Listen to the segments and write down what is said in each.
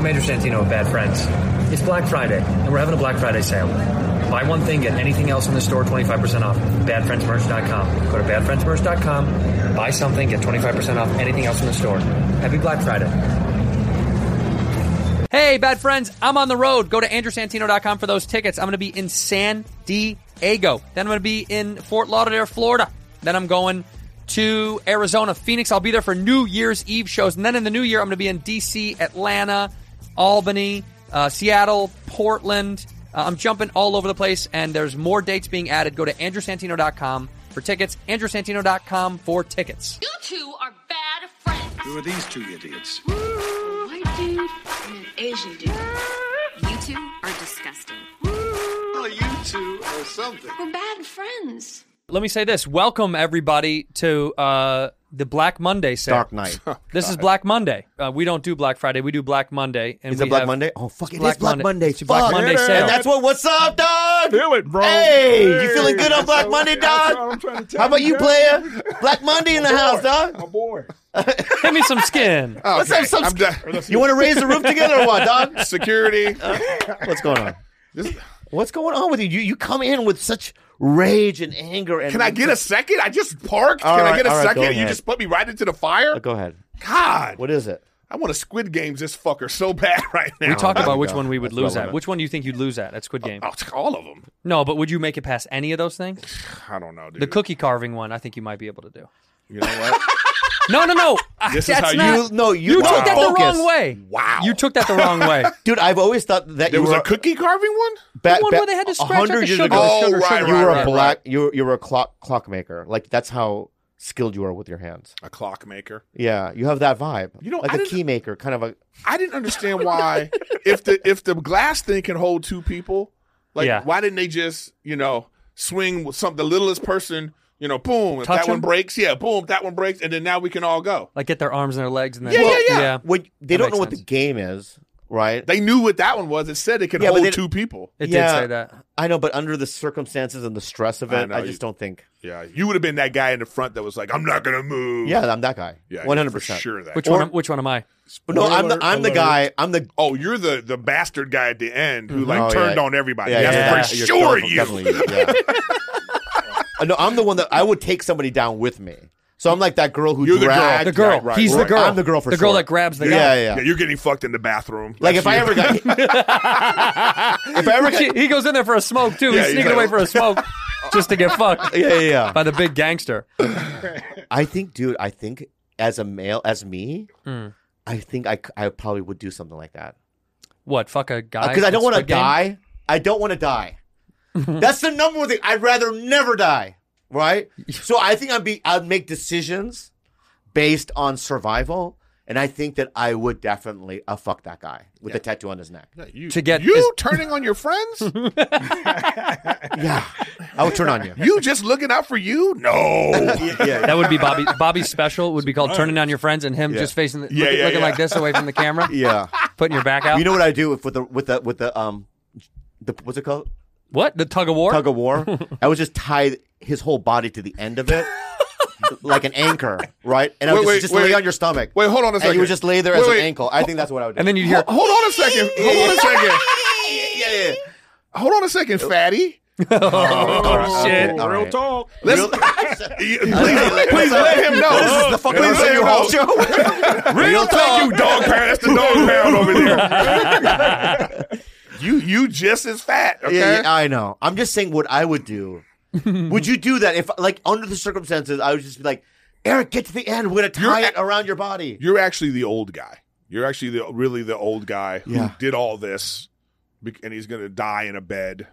I'm Andrew Santino of Bad Friends. It's Black Friday, and we're having a Black Friday sale. Buy one thing, get anything else in the store 25% off. BadFriendsMerch.com. Go to BadFriendsMerch.com, buy something, get 25% off anything else in the store. Happy Black Friday. Hey, Bad Friends, I'm on the road. Go to AndrewSantino.com for those tickets. I'm going to be in San Diego. Then I'm going to be in Fort Lauderdale, Florida. Then I'm going to Arizona, Phoenix. I'll be there for New Year's Eve shows. And then in the new year, I'm going to be in D.C., Atlanta, Albany, Seattle, Portland. I'm jumping all over the place, and there's more dates being added. Go to AndrewSantino.com for tickets. AndrewSantino.com for tickets. You two are bad friends. Who are these two idiots? A white dude and an Asian dude. You two are disgusting. Well, you two are something. We're bad friends. Let me say this. Welcome, everybody, to the Black Monday sale. Dark Night. This is Black Monday. We don't do Black Friday. We do Black Monday. And Is it Black Monday? Oh, fuck, it is Black Monday. It's Black Monday sale. And that's what's up, dog? Feel it, bro. Hey, you feeling good on Black Monday, dog? I'm trying to tell How about you, guys. player? Black Monday in the house, dog. My boy. Give me some skin. Let's have some. I'm done. You want to raise the roof together or what, dog? Security. What's going on? What's going on with you? You come in with such rage and anger. And Can I get a second? I just parked. All Can I right, get a all right, second? go You ahead. just put me right into the fire? Go ahead. God. What is it? I want to Squid Games this fucker so bad right now. We talked there about we which go. one we would That's lose at. relevant. Which one do you think you'd lose at Squid Game? Oh, all of them. No, but would you make it past any of those things? I don't know, dude. The cookie carving one, I think you might be able to do. You know what? No. This is That's how not, you took that the focus. wrong way. Wow. You took that the wrong way. Dude, I've always thought that There you was were a cookie carving one? back, one where they had to scratch out the 100 years sugar. ago. Oh, sugar, right, sugar. You were right, a black. right. You were a clock maker. Like that's how skilled you are with your hands. A clock maker. Yeah, you have that vibe. You know, like I a didn't- key maker, kind of a. I didn't understand why if the glass thing can hold two people, like Yeah. why didn't they just, swing with the littlest person, boom, if Touch that one him? breaks, boom, if that one breaks, and then now we can all go. Like get their arms and their legs and then Yeah. When they That don't makes know what sense. the game is, right? They knew what that one was. It said it could Yeah, but hold they- two people. It Yeah. did say that. I know, but under the circumstances and the stress of I it, know, I you- just don't think. Yeah, you would have been that guy in the front that was like, "I'm not gonna move." Yeah, I'm that guy. yeah, 100%. for sure. That. Which one am I? But no, I'm the Spoiler guy. alert. I'm the. Oh, you're the bastard guy at the end who Oh, turned yeah. on everybody. Yeah, That's yeah, for yeah. sure You're you. definitely yeah. No, I'm the one that I would take somebody down with me. So I'm like that girl who You're the girl. dragged. The girl. Right, He's right. the girl. I'm the girl for the girl sure. that grabs the guy. Yeah, Yeah, you're getting fucked in the bathroom. Like That's if I you. ever got, if I ever got, He goes in there for a smoke too. Yeah, He's sneaking yeah. away for a smoke just to get fucked yeah. by the big gangster. I think, dude. I think as a male, as me, I think I probably would do something like that What? Fuck a guy? because I don't in want to Squid Game? die. I don't want to die. That's the number one thing. I'd rather never die. Right. So I think I'd make decisions based on survival. And I think that I would definitely fuck that guy with the tattoo on his neck. You, To get- you is- turning on your friends? Yeah, I would turn on you. You just looking out for you? No. Yeah, That would be Bobby's special would be called Turning on Your Friends and him just facing the, looking like this away from the camera, yeah. putting your back out. You know what I do with the what's it called? what? The tug of war? Tug of war. I would just tie his whole body to the end of it, like an anchor, right? And I would Wait, just wait. lay on your stomach. Wait, hold on a And second. you would just lay there Wait, as wait. an ankle. I think that's what I would do. and then you'd hear, Hold on a second. Hold on a second. yeah. Hold on a second, fatty. oh shit. All Real right. talk. Real- Please let him know. This is the fucking Please let him Hall know. show. Real talk. You dog pound. That's the dog pound over there. You just as fat. Okay. Yeah, I know. I'm just saying what I would do. Would you do that if, like, under the circumstances, I would just be like, Eric, get to the end. We're gonna tie it around your body. You're actually the old guy. You're actually really the old guy who Yeah. did all this, and he's gonna die in a bed.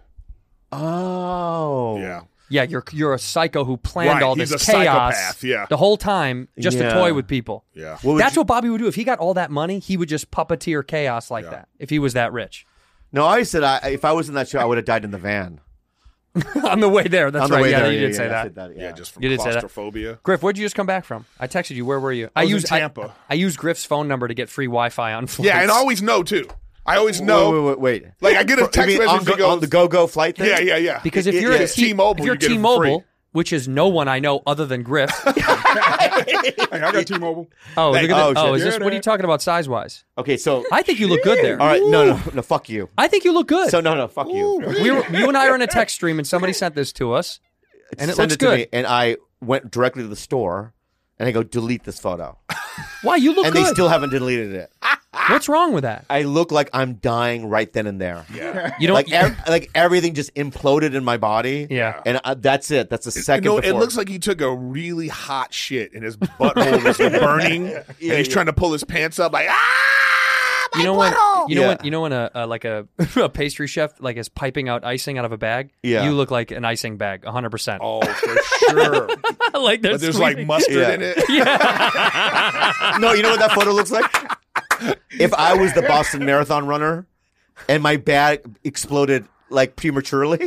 Oh, Yeah. Yeah, you're a psycho who planned Right, all he's this a chaos psychopath, yeah. the whole time just to Yeah. toy with people. Yeah. What would That's you- what Bobby would do. If he got all that money, he would just puppeteer chaos like that. If he was that rich. No, I said if I was in that show, I would have died in the van. On the way there. That's On the right. way Yeah, there, you did say I that. said that. Yeah, just from You did say that. claustrophobia. Griff, where'd you just come back from? I texted you. Where were you? I was in Tampa. I used Griff's phone number to get free Wi-Fi on flights. Yeah, and I always know too. I always know. Wait. Like I get a You text mean message that on goes, the go-go flight thing? Yeah. Because if you're Yeah, at T-Mobile, if you're you get it for T-Mobile, free. which is no one I know other than Griff. Hey, I got T-Mobile. Oh, look at oh, that. Oh, is shit. this? What are you talking about size-wise? Okay, so I think you look good there. all right, no, fuck you. I think you look good. So no, fuck you. You and I are in a text stream, and somebody sent this to us, and it Send looks it to good. me, and I went directly to the store, and I go delete this photo, Why you look and good? they still haven't deleted it. What's wrong with that? I look like I'm dying right then and there. Yeah. You don't Like everything just imploded in my body. Yeah. and that's it. That's the second. No, before. it looks like he took a really hot shit and his butthole was burning, and he's trying to pull his pants up like You know when Yeah. you know when a like a pastry chef like is piping out icing out of a bag. Yeah. You look like an icing bag, 100%. oh for sure. Like But there's like mustard Yeah. in it. No, you know what that photo looks like? If I was the Boston Marathon runner and my bag exploded like prematurely.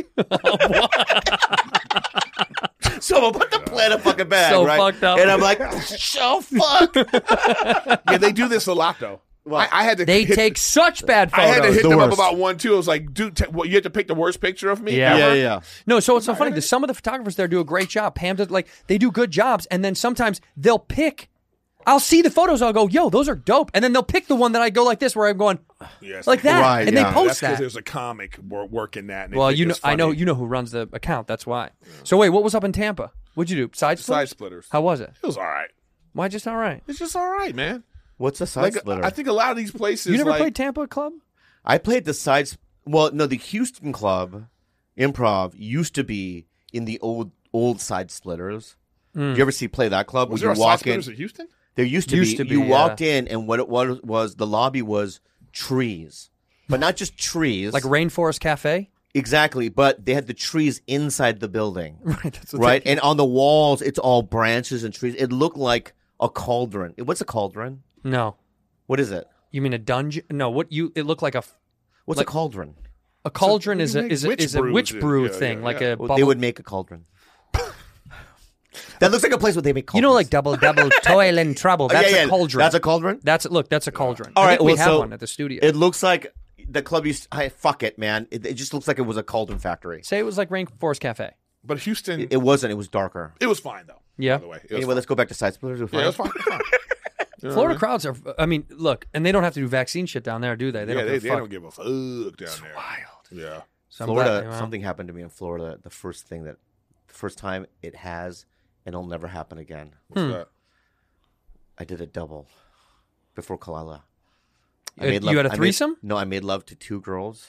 So I'm about to plant a fucking bag, So right? fucked up. And I'm like, so fuck. Yeah, they do this a lot though. I had to. They hit, take such bad I had to photos. hit The them up worst. about one too. I was like, dude, you have to pick the worst picture of me. Yeah. ever? Yeah. No, so it's so funny. Some of the photographers there do a great job. Pam does, like, they do good jobs, and then sometimes they'll pick. I'll see the photos. I'll go, yo, those are dope, and then they'll pick the one that I go like this, where I'm going Yes, like that, Right, and yeah. they post That's because that. there's a comic working that. And they Well, think you know, it's I know funny. you know who runs the account. That's why. So wait, what was up in Tampa? What'd you do? Side splitters? Side splitters. How was it? It was all right. Why just all right? It's just all right, man. What's a side Like splitter? I think a lot of these places. You never like, played Tampa Club? I played the sides. Well, no, the Houston Club Improv used to be in the old side splitters. Did you ever see play that club? Was where there you a side walk in? splitters at Houston? There used to Used be. to be, You yeah. walked in, and what it was the lobby was trees, but not just trees. Like Rainforest Cafe? exactly, but they had the trees inside the building, Right. That's what right? And on the walls, it's all branches and trees. It looked like a cauldron. What's a cauldron? No. What is it? You mean a dungeon? No, what you it looked like What's Like- a cauldron? a cauldron is you a make is a witch is a brews witch in- brew yeah, thing, yeah, like yeah. a Well, bubble. they would make a cauldron. That looks like a place where they make You cauldrons. know, like double toil and trouble. That's Yeah, a cauldron. That's a cauldron? That's a cauldron. All I right, think we well, have so one at the studio. It looks like the club used. Fuck it, man. It just looks like it was a cauldron factory. Say it was like Rainforest Cafe. But Houston, It wasn't. It was darker. it was fine though. Yeah. By the way, it was Anyway, fine. let's go back to side splitters. Yeah, it was fine. It was fine. You know Florida what I mean? crowds are. I mean, look, and they don't have to do vaccine shit down there, do they? Yeah, don't they give a fuck. don't give a fuck down there. Wild. Yeah. So I'm Florida. glad- Something happened to me in Florida. The first time it has, and it'll never happen again. What's that? I did a double before Kalila. You had a threesome? No, I made love to 2 girls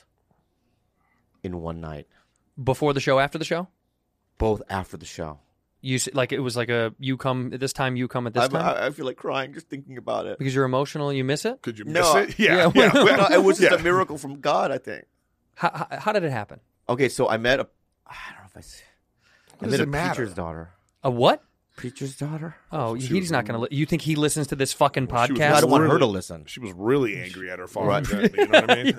in one night, Before the show, after the show, both after the show. like it was like a you come at this time, you come at this time I feel like crying just thinking about it. because you're emotional and you miss it. Could you miss No. it? Yeah. Yeah. Yeah. No, it was just Yeah. a miracle from God, I think. How did it happen? Okay, so I met I don't know if I does met a it matter? preacher's daughter. A what? Preacher's daughter? Oh, She he's was not going to. You think he listens to this fucking She was podcast? I don't want her really- to listen. She was really angry at her father. Right. You know what I mean?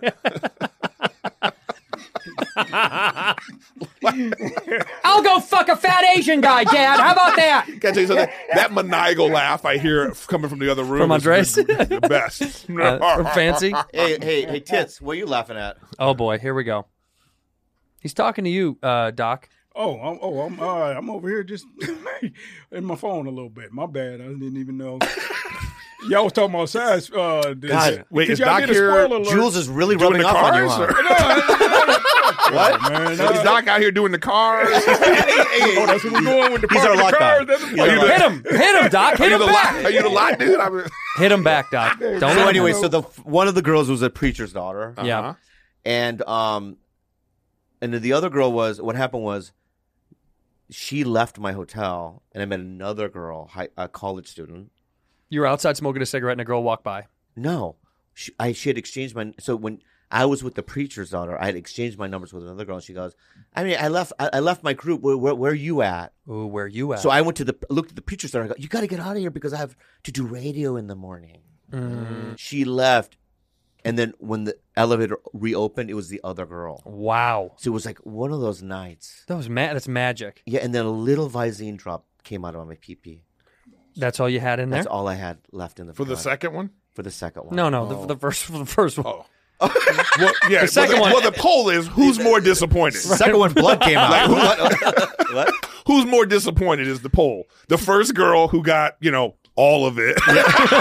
I'll go fuck a fat Asian guy, Dad. How about that? Can I tell you something? That maniacal laugh I hear coming from the other room From is Andres? the best. From Fancy. Hey, tits, what are you laughing at? Oh boy, here we go. He's talking to you, Doc. I'm over here just in my phone a little bit. My bad. I didn't even know. Y'all was talking about size. God, wait, is y'all Doc did a here? spoiler alert. Jules is really Doing rubbing the off on you, cars? huh? What? Man, Is Doc out here doing the cars? that's where we're going with the He's part our of the lockdown. cars. That's He's our what- lockdown. Hit him, Doc. Hit him back. Are you the lot dude? I mean, Hit him back, Doc. Don't So let him- anyway, so one of the girls was a preacher's daughter. Yeah. And then the other girl what happened was she left my hotel and I met another girl, a college student. You were outside smoking a cigarette and a girl walked by. No, she had exchanged so when I was with the preacher's daughter, I had exchanged my numbers with another girl and she goes, I mean, I left my group. Where are you at? Ooh, where you at? So I went to looked at the preacher's daughter. I go, you got to get out of here because I have to do radio in the morning. She left. And then when the elevator reopened, it was the other girl. Wow. So it was like one of those nights. That's magic. Yeah, and then a little Visine drop came out of my pee-pee. That's all you had in there? That's all I had left in the for the front. second one? For the second one. No, the first one. Oh. Well, yeah. The second one. Well, the poll is who's more disappointed? Second one, blood came out. Like, what? who's more disappointed is the poll. The first girl who got, all of it. There's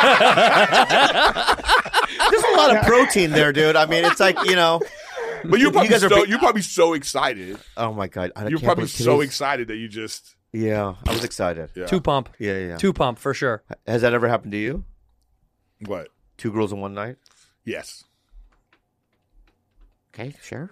a lot of protein there, dude. I mean, it's like, But you're probably, guys are you're probably so excited. Oh, my God. You're probably so excited that you just. Yeah, I was excited. Yeah. Two pump. Yeah. Two pump for sure. Has that ever happened to you? What? 2 girls in one night? Yes. Okay, sure.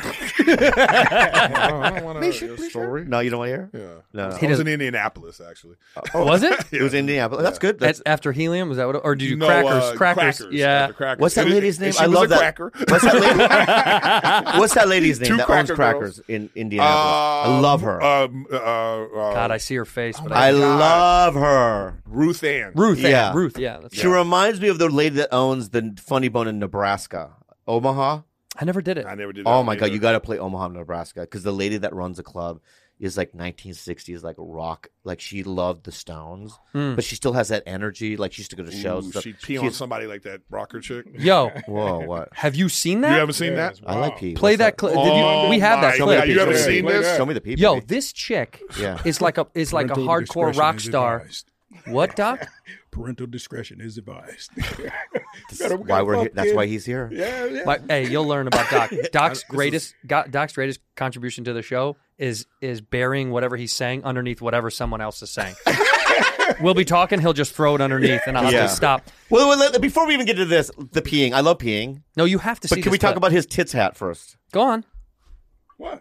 I don't want to hear a story. No, you don't want to hear? Yeah. No. I was in Indianapolis, actually. Was it? It was Indianapolis. That's good. That's, After helium? Was that what? Or did you do No, crackers? Crackers. Yeah. After Crackers. What's that And lady's name? and she I was love a that. cracker. What's that lady? What's that lady's name Two that owns cracker crackers girls. in Indianapolis? I love her. God, I see her face, but I God. love her. Ruth Ann. Ruth. Yeah. Ruth. Yeah. That's She reminds me of the lady that owns the Funny Bone in Nebraska, Omaha. I never did it. I never did that. Oh one my God, either. you got to play Omaha, Nebraska, because the lady that runs the club is like 1960s, like rock. Like she loved the Stones, but she still has that energy. Like she used to go to shows. and Ooh, stuff. she'd pee on somebody like that rocker chick. You Yo, Whoa, what? have you seen that? haven't seen that? I like pee. Play What's that clip. We have that my Show me the clip. God, pee. you haven't Show me the seen pee. this? Show me the pee. Yo, baby. this chick Yeah. is like a Parental hardcore discretion rock is star. advised. What, Doc? Parental discretion is advised. Why we're here. That's why he's here. Yeah. But, hey, you'll learn about Doc. Doc's greatest contribution to the show is burying whatever he's saying underneath whatever someone else is saying. We'll be talking, he'll just throw it underneath, and I'll have Yeah. to stop. Well, before we even get to this, the peeing. I love peeing. No, you have to see But can this we talk clip. about his tits hat first? Go on. What?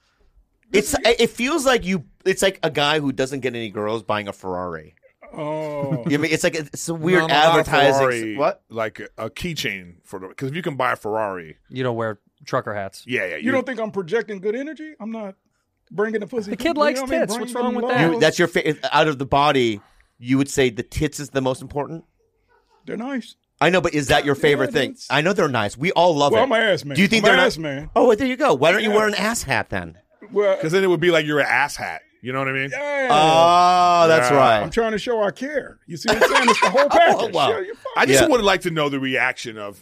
It feels like it's like a guy who doesn't get any girls buying a Ferrari. Oh. I mean, it's like it's a weird No, not a advertising. Ferrari, What? Like a keychain for the because if you can buy a Ferrari, You don't wear trucker hats. yeah. You don't think I'm projecting good energy? I'm not bringing the pussy. The kid you likes know what I mean? tits. Bring What's wrong with them that? lows. That's your out of the body. You would say the tits is the most important. They're nice. I know, but is that your favorite thing? that's- I know they're nice. We all love Well, it. I'm an ass man. Do you think I'm they're an not? ass man. Oh, well, there you go. Why don't you Yeah. wear an ass hat then? Well, because then it would be like you're an ass hat. You know what I mean? yeah. Oh, that's Yeah. right. I'm trying to show I care. You see what I'm saying? It's the whole package. wow. Yeah, you're fine. I just Yeah. would like to know the reaction of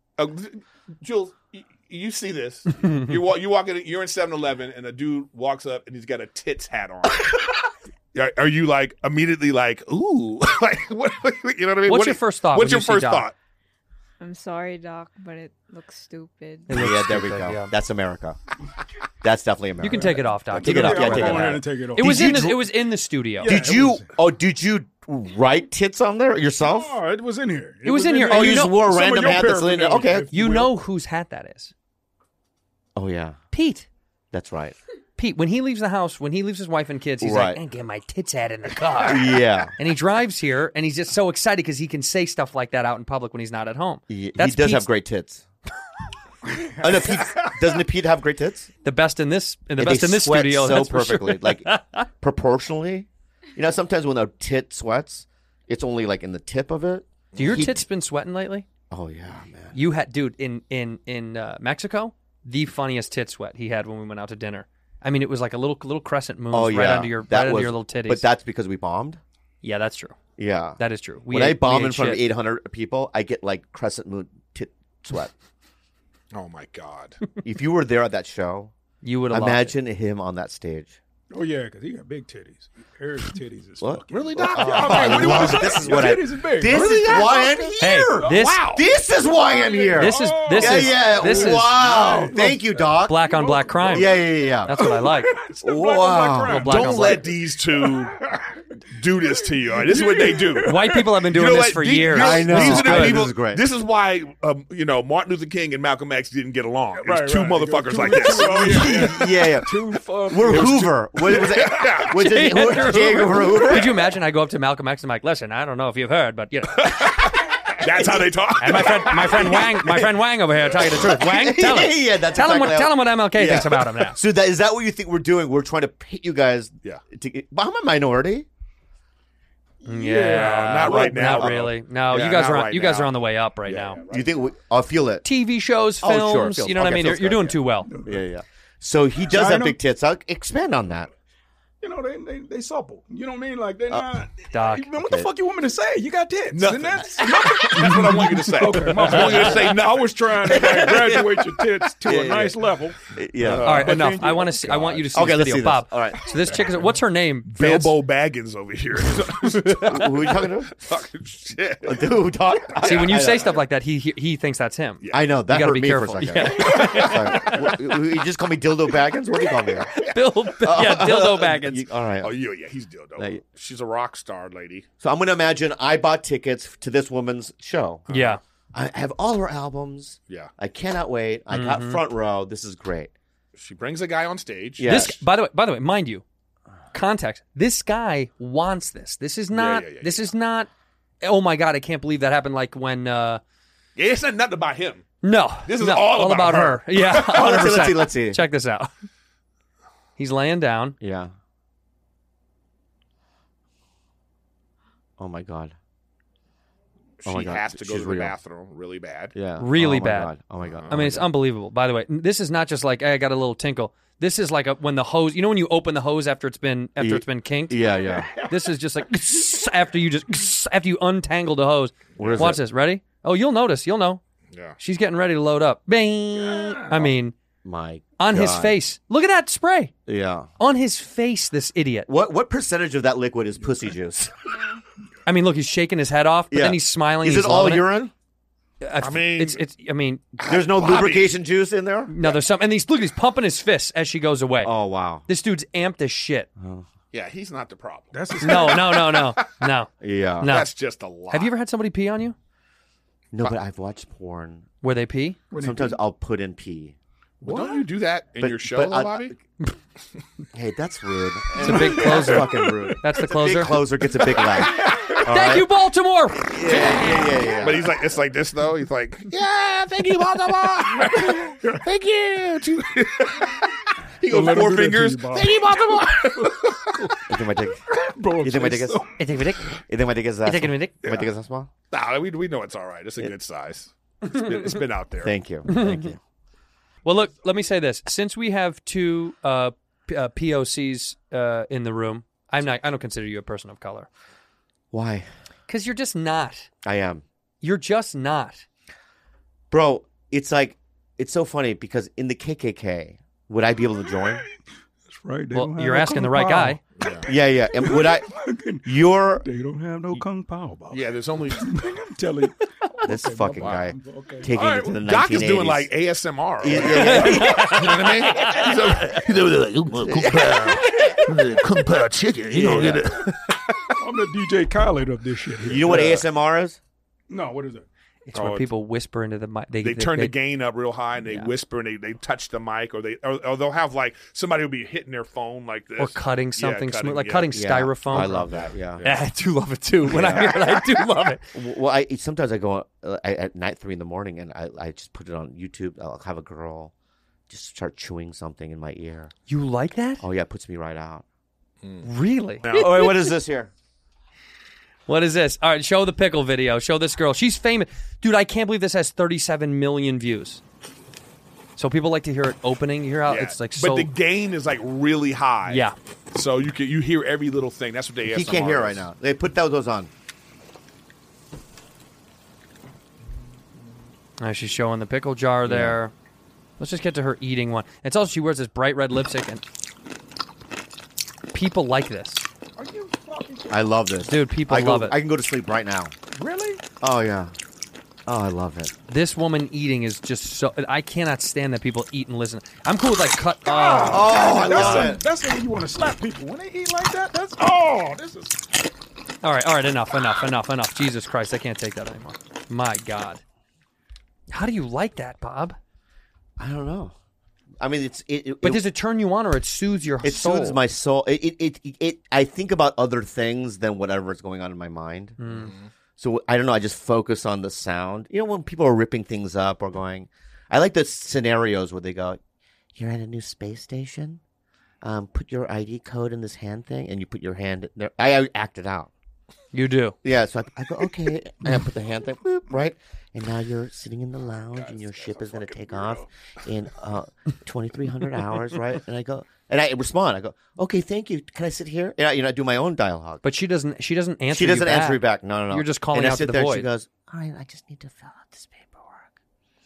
Jules. You see this? You're walking. You're in 7-Eleven, and a dude walks up, and he's got a tits hat on. Are you like immediately like, ooh, like what? You know what I mean? What's your first thought What's when your you see first Doc? thought? I'm sorry, Doc, but it looks stupid. Yeah, there we stupid, go. yeah. That's America. That's definitely America. You can take it off, Doc. Take it off. Yeah, Yeah, I'm take gonna it go ahead off. and take it off. It was Did in you the dr- it was in the studio. Yeah. Did you? Oh, did you write tits on there yourself? Oh, it was in here. It was in here. Oh, And you you just know- wore a some of random your hat that's in there. paraphernalia, Okay. if You will. know whose hat that is. Oh yeah, Pete. that's right. Pete, when he leaves the house, when he leaves his wife and kids, he's Right. like, "I get my tits hat in the car." Yeah. And he drives here, and he's just so excited because he can say stuff like that out in public when he's not at home. He That's does have Pete's- great tits. Oh, no, Pete, doesn't Pete have great tits? the best in this, and the And best they in this sweat studio. so that's for sure. perfectly, like proportionally. You know, sometimes when a tit sweats, it's only like in the tip of it. Do your He- tits been sweating lately? Oh yeah, man. You had, dude, in Mexico, the funniest tit sweat he had when we went out to dinner. I mean, it was like a little crescent moon Oh yeah, right under your little titties. But that's because we bombed. Yeah, that's true. Yeah, That is true. when I bomb in front shit. of 800 people, I get like crescent moon tit sweat. Oh my God! If you were there at that show, You would have imagine him on that stage. Oh yeah, because he got big titties. Eric's titties is What? fucking. Really, Doc? I mean, what do you want to say? This is Your what I- titties is big. This Really? is why I'm Hey, here. this This is why I'm here. this is Wow. Thank you, Doc. black on black crime. Yeah. That's what I like. Wow. Black on Don't black. let these two do this to you. All right? This is what they do. White people have been doing You know this what? for These- years. you I know. These are the Good. people. This is great. This is why, Martin Luther King and Malcolm X didn't get along. It was Right, two right. motherfuckers Two- like this. Oh, yeah. Yeah. We're Hoover. What was it? Was it J. Edgar Hoover? Could you imagine? I go up to Malcolm X and I'm like, "Listen, I don't know if you've heard, but you know." That's how they talk. And my friend Wang over here, tell you the truth. Wang, tell him. Yeah, that's tell him exactly tell him what MLK thinks about him now. So is that what you think we're doing? We're trying to pit you guys. Yeah. But I'm a minority. not right now. Not really. No, Yeah, you guys not are right you guys now. are on the way up right now. Do you think I'll feel it? TV shows, Oh, sure, films, films. you know what I Okay, mean? feels You're good, doing yeah. too well. Yeah. So he does have China? big tits. I'll expand on that. you know, they supple. You know what I mean? Like they're not. Doc. Man, what the fuck you want me to say? You got tits. Nothing. And that's That's what I want you to say. okay. I want you to say I no. was trying to like, graduate your tits to a nice level. Yeah. All right, but enough. then I you- want to see. I want you to see Okay, this let's video, see this. Bob. All right. So this chick is. What's her name? Vance? Bilbo Baggins over here. Who are you talking to? Talking shit. Who talk? See, when you I say know. stuff like that, he thinks that's him. I know that You gotta hurt be me careful. for a second. Sorry. You just call me Dildo Baggins? What do you call me? Dildo Baggins. All right. Oh, yeah, he's dildo. Like- She's a rock star lady. So I'm going to imagine I bought tickets to this woman's show. Yeah. I have all her albums. Yeah. I cannot wait. I got front row. This is great. She brings a guy on stage. Yeah. This, by the way, mind you, context. This guy wants this. This is not. yeah. This is not. Oh my God! I can't believe that happened. Like when. Yeah, it's not nothing about him. No, This is no, all about her. her. Yeah, 100%. Let's see. Check this out. He's laying down. Yeah. Oh my God. She Oh my God. has to go She's to the real. bathroom really bad. Yeah. Really Oh my bad. God. Oh my God. I mean, it's unbelievable. By the way, this is not just like hey, I got a little tinkle. This is like when the hose. You know when you open the hose after it's been kinked. Yeah, yeah. This is just like after you untangle the hose. Where is Watch it? this. Ready? Oh, you'll notice. You'll know. Yeah. She's getting ready to load up. Bing. I mean, My on his God. face. Look at that spray Yeah. on his face. This idiot. What percentage of that liquid is pussy juice? I mean, look, he's shaking his head off, but Yeah. then he's smiling. Is he's it all loving urine? I mean- it's. I mean, There's no Bobby. lubrication juice in there? no, there's some, and he's pumping his fists as she goes away. Oh, wow. This dude's amped as shit. Yeah, he's not the problem. That's his No. Yeah. No. That's just a lot. Have you ever had somebody pee on you? No, but I've watched porn. Where they pee? Sometimes I'll put in pee. But don't you do that in But- your show, but though, I- Bobby? Hey, that's rude. It's a big That's closer. fucking rude. That's the Big closer. closer gets a big laugh. Thank you, Baltimore. Yeah. But he's like, it's like this though. He's like, yeah, thank you, Baltimore. Thank you. He goes let him four do that to fingers. you, Bob. Thank you, Baltimore. You think my dick? Bro, You think my dick is? so- You take my dick? You think my dick is that? taking my dick? My dick is that small? Nah, we know it's all right. It's a good size. It's been out there. Thank you. Thank you. Well, look, let me say this. Since we have two POCs in the room, I don't consider you a person of color. Why? Because you're just not. I am. You're just not. Bro, it's like, it's so funny because in the KKK, would I be able to join? That's right. They Well, don't have you're no asking the kung right pao. guy. Yeah. And would I? You're They don't have no kung pao, Bob. Yeah, there's only I'm telling you. this fucking guy Okay. taking it to the 1980s. Doc is doing like ASMR. Yeah. You know what I mean? He's over there, kung pao chicken. You don't get it. I'm the DJ Khaled of this shit. Here. You know what ASMR is? No, what is it? It's where people whisper into the mic. They turn the gain up real high and they whisper and they touch the mic or they'll have like somebody will be hitting their phone like this or cutting something smooth, like cutting Yeah. styrofoam. I love that. Yeah. Yeah, I do love it too. When I hear it, I do love it. Well, sometimes I go at night 3 a.m. and I just put it on YouTube. I'll have a girl just start chewing something in my ear. You like that? Oh yeah, it puts me right out. Really? Oh wait, what is this here? What is this? All right, show the pickle video. Show this girl. She's famous. Dude, I can't believe this has 37 million views. So people like to hear it opening. You hear how Yeah. it's like so... But the gain is like really high. Yeah. So you hear every little thing. That's what they ASMR He can't hear is. right now. They put those on. She's showing the pickle jar there. Let's just get to her eating one. It's also she wears this bright red lipstick, and people like this. Are you fucking I love this, Dude, people love it. I can go to sleep right now. really? Oh yeah. Oh, I love it. This woman eating is just so... I cannot stand that people eat and listen. I'm cool with like cut... Oh, I love That's it. the way you want to slap people when they eat like that. That's this is. All right, enough. Jesus Christ, I can't take that anymore. My God. How do you like that, Bob? I don't know. I mean, But does it turn you on or it soothes your it soul? soothes my soul. I think about other things than whatever's going on in my mind. So I don't know. I just focus on the sound. You know, when people are ripping things up or going, I like the scenarios where they go, "You're at a new space station. Put your ID code in this hand thing," and you put your hand there. I act it out. You do. Yeah, so I go, okay, and I put the hand thing, boop, right? And now you're sitting in the lounge, and your ship is going to take off in 2,300 hours, right? And I go, And I respond. I go, okay, thank you. Can I sit here? And I do my own dialogue. But she doesn't answer. She doesn't you answer me back. No. You're just calling and out I sit to the there, void. She goes, all right, I just need to fill out this paperwork.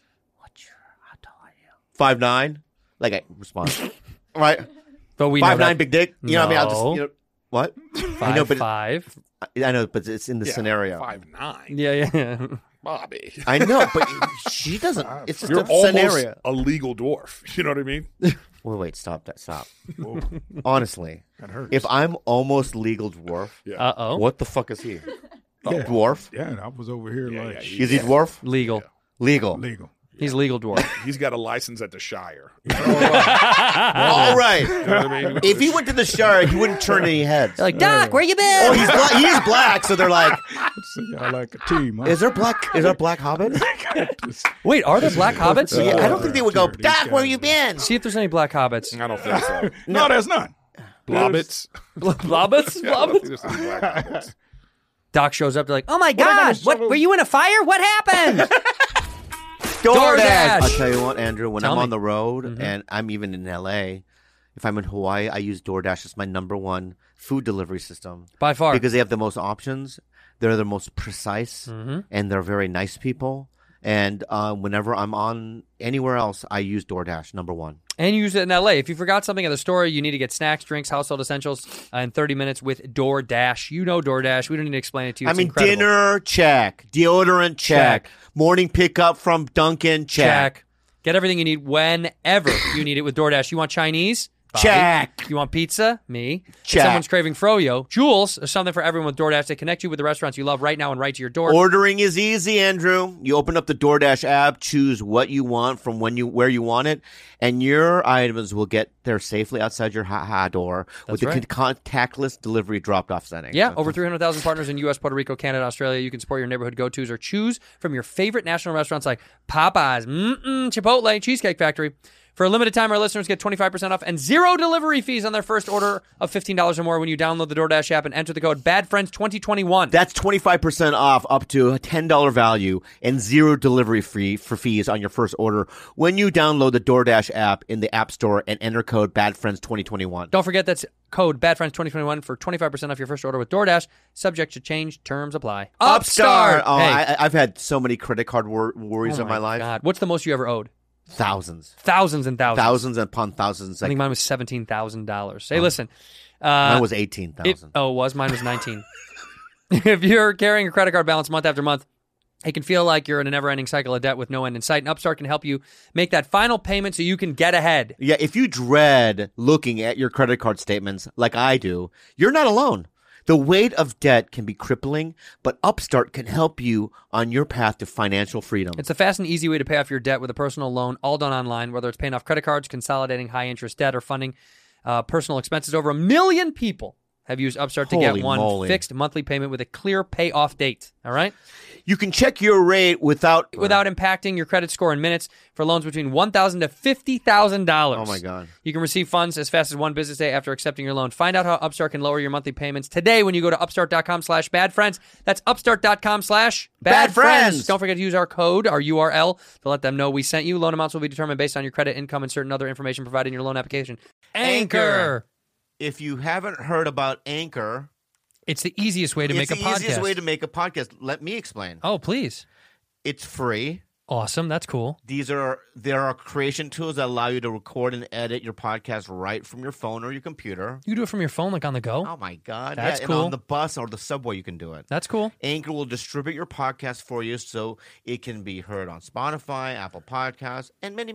How tall are you? 5'9". Like I respond, right? But we know 5'9", that. big dick. You know what I mean? I'll just, No. you know, what? 5'5". I know, but it's in the scenario. 5'9". Yeah. Bobby. I know, but she doesn't. It's just You're a almost scenario. a legal dwarf. You know what I mean? Wait, stop. Honestly, That hurts. if I'm almost legal dwarf, Uh-oh. what the fuck is he? Yeah. Dwarf? Yeah, I was over here like Is he dwarf? Legal. Legal. legal. He's legal dwarf. He's got a license at the Shire. All right. You know what I mean? If he went to the Shire, he wouldn't turn any heads. They're like, Doc, where you been? Oh, he's black. He is black, so they're like, So y'all like a team, huh? is there black hobbits? Wait, are there black hobbits? Yeah, I don't think they would go, These Doc, where guys. you been? See if there's any black hobbits. I don't think so. No, there's none. Blobbits. Blobbits? I don't think Blobbits? there's any black hobbits. Doc shows up. They're like, oh my God, what? Were you in a fire? What happened? DoorDash. I'll tell you what, Andrew, when Tell I'm me. on the road and I'm even in LA, if I'm in Hawaii, I use DoorDash as my number one food delivery system. By far. Because they have the most options. They're the most precise and they're very nice people. And whenever I'm on anywhere else, I use DoorDash, number one. And you use it in LA. If you forgot something at the store, you need to get snacks, drinks, household essentials in 30 minutes with DoorDash. You know DoorDash. We don't need to explain it to you. I It's mean, incredible. dinner, check. Deodorant, check. Morning pickup from Dunkin', check. Get everything you need whenever you need it with DoorDash. You want Chinese? Bobby. Check. You want pizza? Me. If Check. someone's craving froyo, Jules, there's something for everyone with DoorDash. They connect you with the restaurants you love right now and right to your door. Ordering is easy, Andrew. You open up the DoorDash app, choose what you want from where you want it, and your items will get there safely outside your door with the right. contactless delivery dropped-off setting. Yeah, over 300,000 partners in U.S., Puerto Rico, Canada, Australia. You can support your neighborhood go-tos or choose from your favorite national restaurants like Popeyes, Chipotle, Cheesecake Factory. For a limited time, our listeners get 25% off and zero delivery fees on their first order of $15 or more when you download the DoorDash app and enter the code BADFRIENDS2021. That's 25% off up to a $10 value and zero delivery fee for fees on your first order when you download the DoorDash app in the App Store and enter code BADFRIENDS2021. Don't forget that's code BADFRIENDS2021 for 25% off your first order with DoorDash. Subject to change. Terms apply. Upstart! Oh, Hey. I've had so many credit card worries Oh in my life. God. What's the most you ever owed? Thousands. Thousands and thousands. Thousands upon thousands. I think Like, mine was $17,000. Hey, listen. mine was 18,000. It was. Mine was 19. If you're carrying a credit card balance month after month, it can feel like you're in a never-ending cycle of debt with no end in sight, and Upstart can help you make that final payment so you can get ahead. Yeah, if you dread looking at your credit card statements like I do, you're not alone. The weight of debt can be crippling, but Upstart can help you on your path to financial freedom. It's a fast and easy way to pay off your debt with a personal loan, all done online, whether it's paying off credit cards, consolidating high-interest debt, or funding personal expenses. Over 1 million people have used Upstart to Holy get one moly. fixed monthly payment with a clear payoff date. All right? You can check your rate without impacting your credit score in minutes for loans between $1,000 to $50,000. Oh, my God. You can receive funds as fast as one business day after accepting your loan. Find out how Upstart can lower your monthly payments today when you go to upstart.com/badfriends. That's upstart.com/badfriends. Don't forget to use our code, our URL, to let them know we sent you. Loan amounts will be determined based on your credit, income, and certain other information provided in your loan application. Anchor. If you haven't heard about Anchor, It's the easiest way to make a it's the podcast. easiest way to make a podcast. Let me explain. Oh, please. It's free. Awesome. That's cool. There are creation tools that allow you to record and edit your podcast right from your phone or your computer. You can do it from your phone, like on the go. Oh my God. That's yeah, cool. And on the bus or the subway you can do it. That's cool. Anchor will distribute your podcast for you so it can be heard on Spotify, Apple Podcasts, and many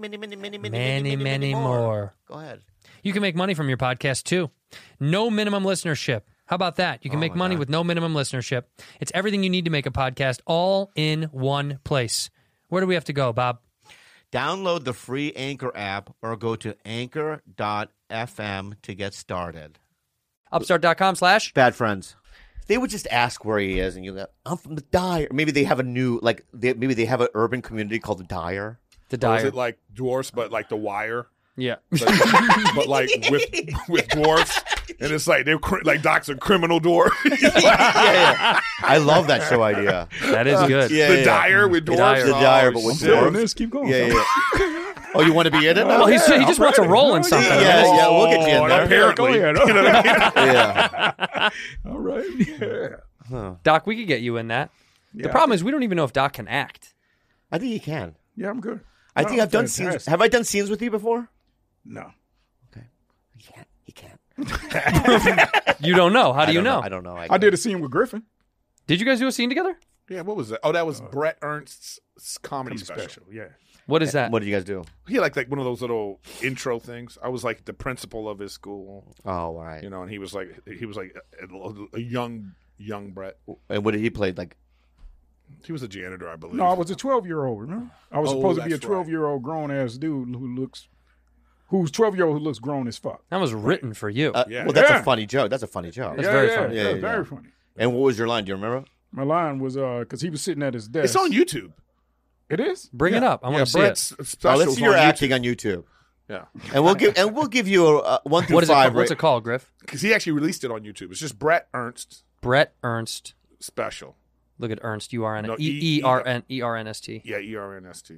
more. Go ahead. You can make money from your podcast, too. No minimum listenership. How about that? You can make money with no minimum listenership. It's everything you need to make a podcast all in one place. Where do we have to go, Bob? Download the free Anchor app or go to anchor.fm to get started. Upstart.com/ Bad friends. They would just ask where he is, and you go, I'm from the Dyer. Maybe they have a new, maybe they have an urban community called the Dyer. The Or is Dyer. it like dwarfs, but like The Wire? Yeah. But like with dwarfs, and it's like they're like Doc's a criminal dwarf. Yeah. I love that show idea. That is good. Yeah, The Dyer with dwarfs. Dyer. The Dyer, but with I'm feeling dwarves. this. Keep going. Yeah, fella. yeah. Oh, you want to be in it now? Well, he just wants a role in something. Yeah, we'll get you in there. Apparently. Go ahead. You know what I mean? Yeah. All right. Yeah. Doc, we could get you in that. The problem is we don't even know if Doc can act. I think you can. Yeah, I'm good. I think I've done scenes. fantastic. Have I done scenes with you before? No. He can't. You don't know. How do you know? I don't know. I did a scene with Griffin. Did you guys do a scene together? Yeah, what was that? Oh, that was Brett Ernst's comedy special. Yeah. What is that? What did you guys do? He had like one of those little intro things. I was like the principal of his school, Oh, all right. you know, and he was like a young Brett. And what did he play? Like, He was a janitor, I believe. No, I was a 12-year-old, remember? I was Oh, supposed to be a that's right. 12-year-old grown-ass dude who's 12-year-old who looks grown as fuck. That was written for you. Yeah. well, that's Yeah. a funny joke. That's a funny joke. That's very funny. Yeah, yeah, Very yeah. funny. And what was your line? Do you remember? My line was because he was sitting at his desk. It's on YouTube. It is? Bring it up. I want Yeah, to see Brett's it. specials let's see your on acting YouTube. on YouTube, Yeah, and we'll give you a 1 through What is it 5. called? What's it called, Griff? because he actually released it on YouTube. It's just Brett Ernst Brett Ernst. special. Look at Ernst. U-R-N. No, E-R-N-E-R-N-S-T. Yeah, ERNST.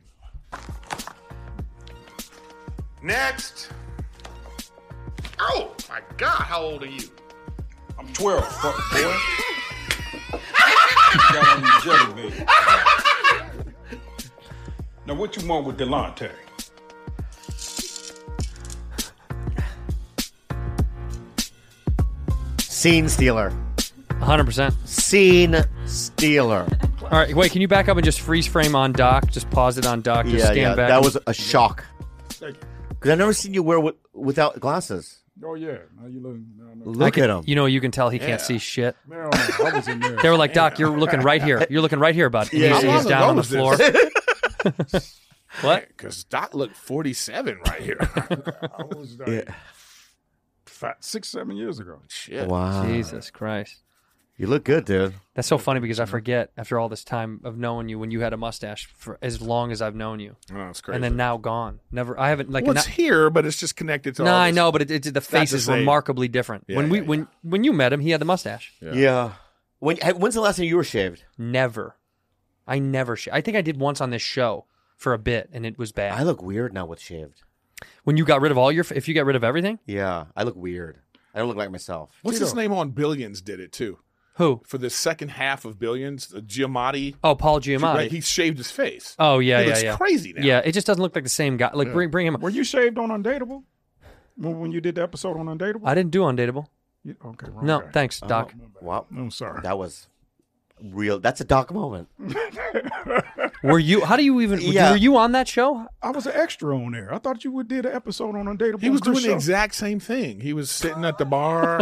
Next. Oh my God! How old are you? I'm 12, fuck boy. You got on your jelly baby. Now, what you want with Delonte? Scene stealer. 100%. Scene stealer. All right, wait, can you back up and just freeze frame on Doc? Just pause it on Doc. Just Yeah, stand yeah. back. That was a shock Thank you. because I've never seen you wear without glasses. Oh, yeah. Now you look. No. Look at him. You know, you can tell he can't see shit. Man, I was in there. They were like, Doc, you're looking right here. You're looking right here, bud. And Yeah, he's, yeah. he's down on the How long floor. ago was What? Because Doc looked 47 right here. I was like Yeah. 6, 7 years ago. Shit. Wow. Jesus Christ. You look good, dude. That's so funny because I forget after all this time of knowing you when you had a mustache for as long as I've known you. Oh, it's crazy. And then now gone. Never. I haven't like. well, it's here, but it's just connected to. No, all I this. know, but the face the is same. remarkably different. Yeah, when yeah, yeah. when you met him, he had the mustache. Yeah. When's the last time you were shaved? Never. I never. I think I did once on this show for a bit, and it was bad. I look weird now with shaved. When you got rid of all your, if you get rid of everything, Yeah, I look weird. I don't look like myself. What's his name on Billions? Did it too who? for the second half of Billions? Giamatti. Oh, Paul Giamatti. Right, he shaved his face. Oh yeah, he yeah, looks yeah. crazy now. Yeah, it just doesn't look like the same guy. Like bring him. Were you shaved on Undateable? When you did the episode on Undateable? I didn't do Undateable. Okay, wrong No, guy. thanks, Doc. Wow, I'm sorry. that was real. That's a Doc moment. Were you? How do you even? Yeah. Were you on that show? I was an extra on there. I thought you would did an episode on Undateable. He was on Chris doing the show. exact same thing. He was sitting at the bar.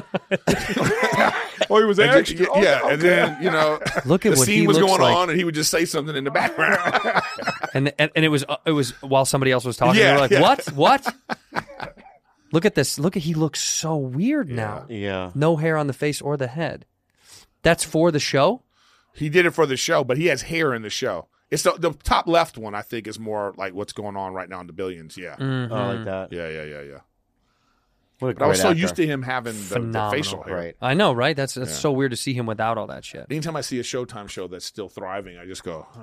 Oh, he was an and extra. then, yeah, and then Look at the what scene he was looks going like. on, and he would just say something in the background. And it was while somebody else was talking. Yeah, They were like, yeah. what? Look at this. Look at he looks so weird now. Yeah. No hair on the face or the head. That's for the show. He did it for the show, but he has hair in the show. It's the top left one. I think is more like what's going on right now in the Billions. Yeah, Mm. Oh, like that. yeah. What a But I was great so actor. used to him having the Phenomenal. facial hair. Right. I know, right? That's so weird to see him without all that shit. Anytime I see a Showtime show that's still thriving, I just go,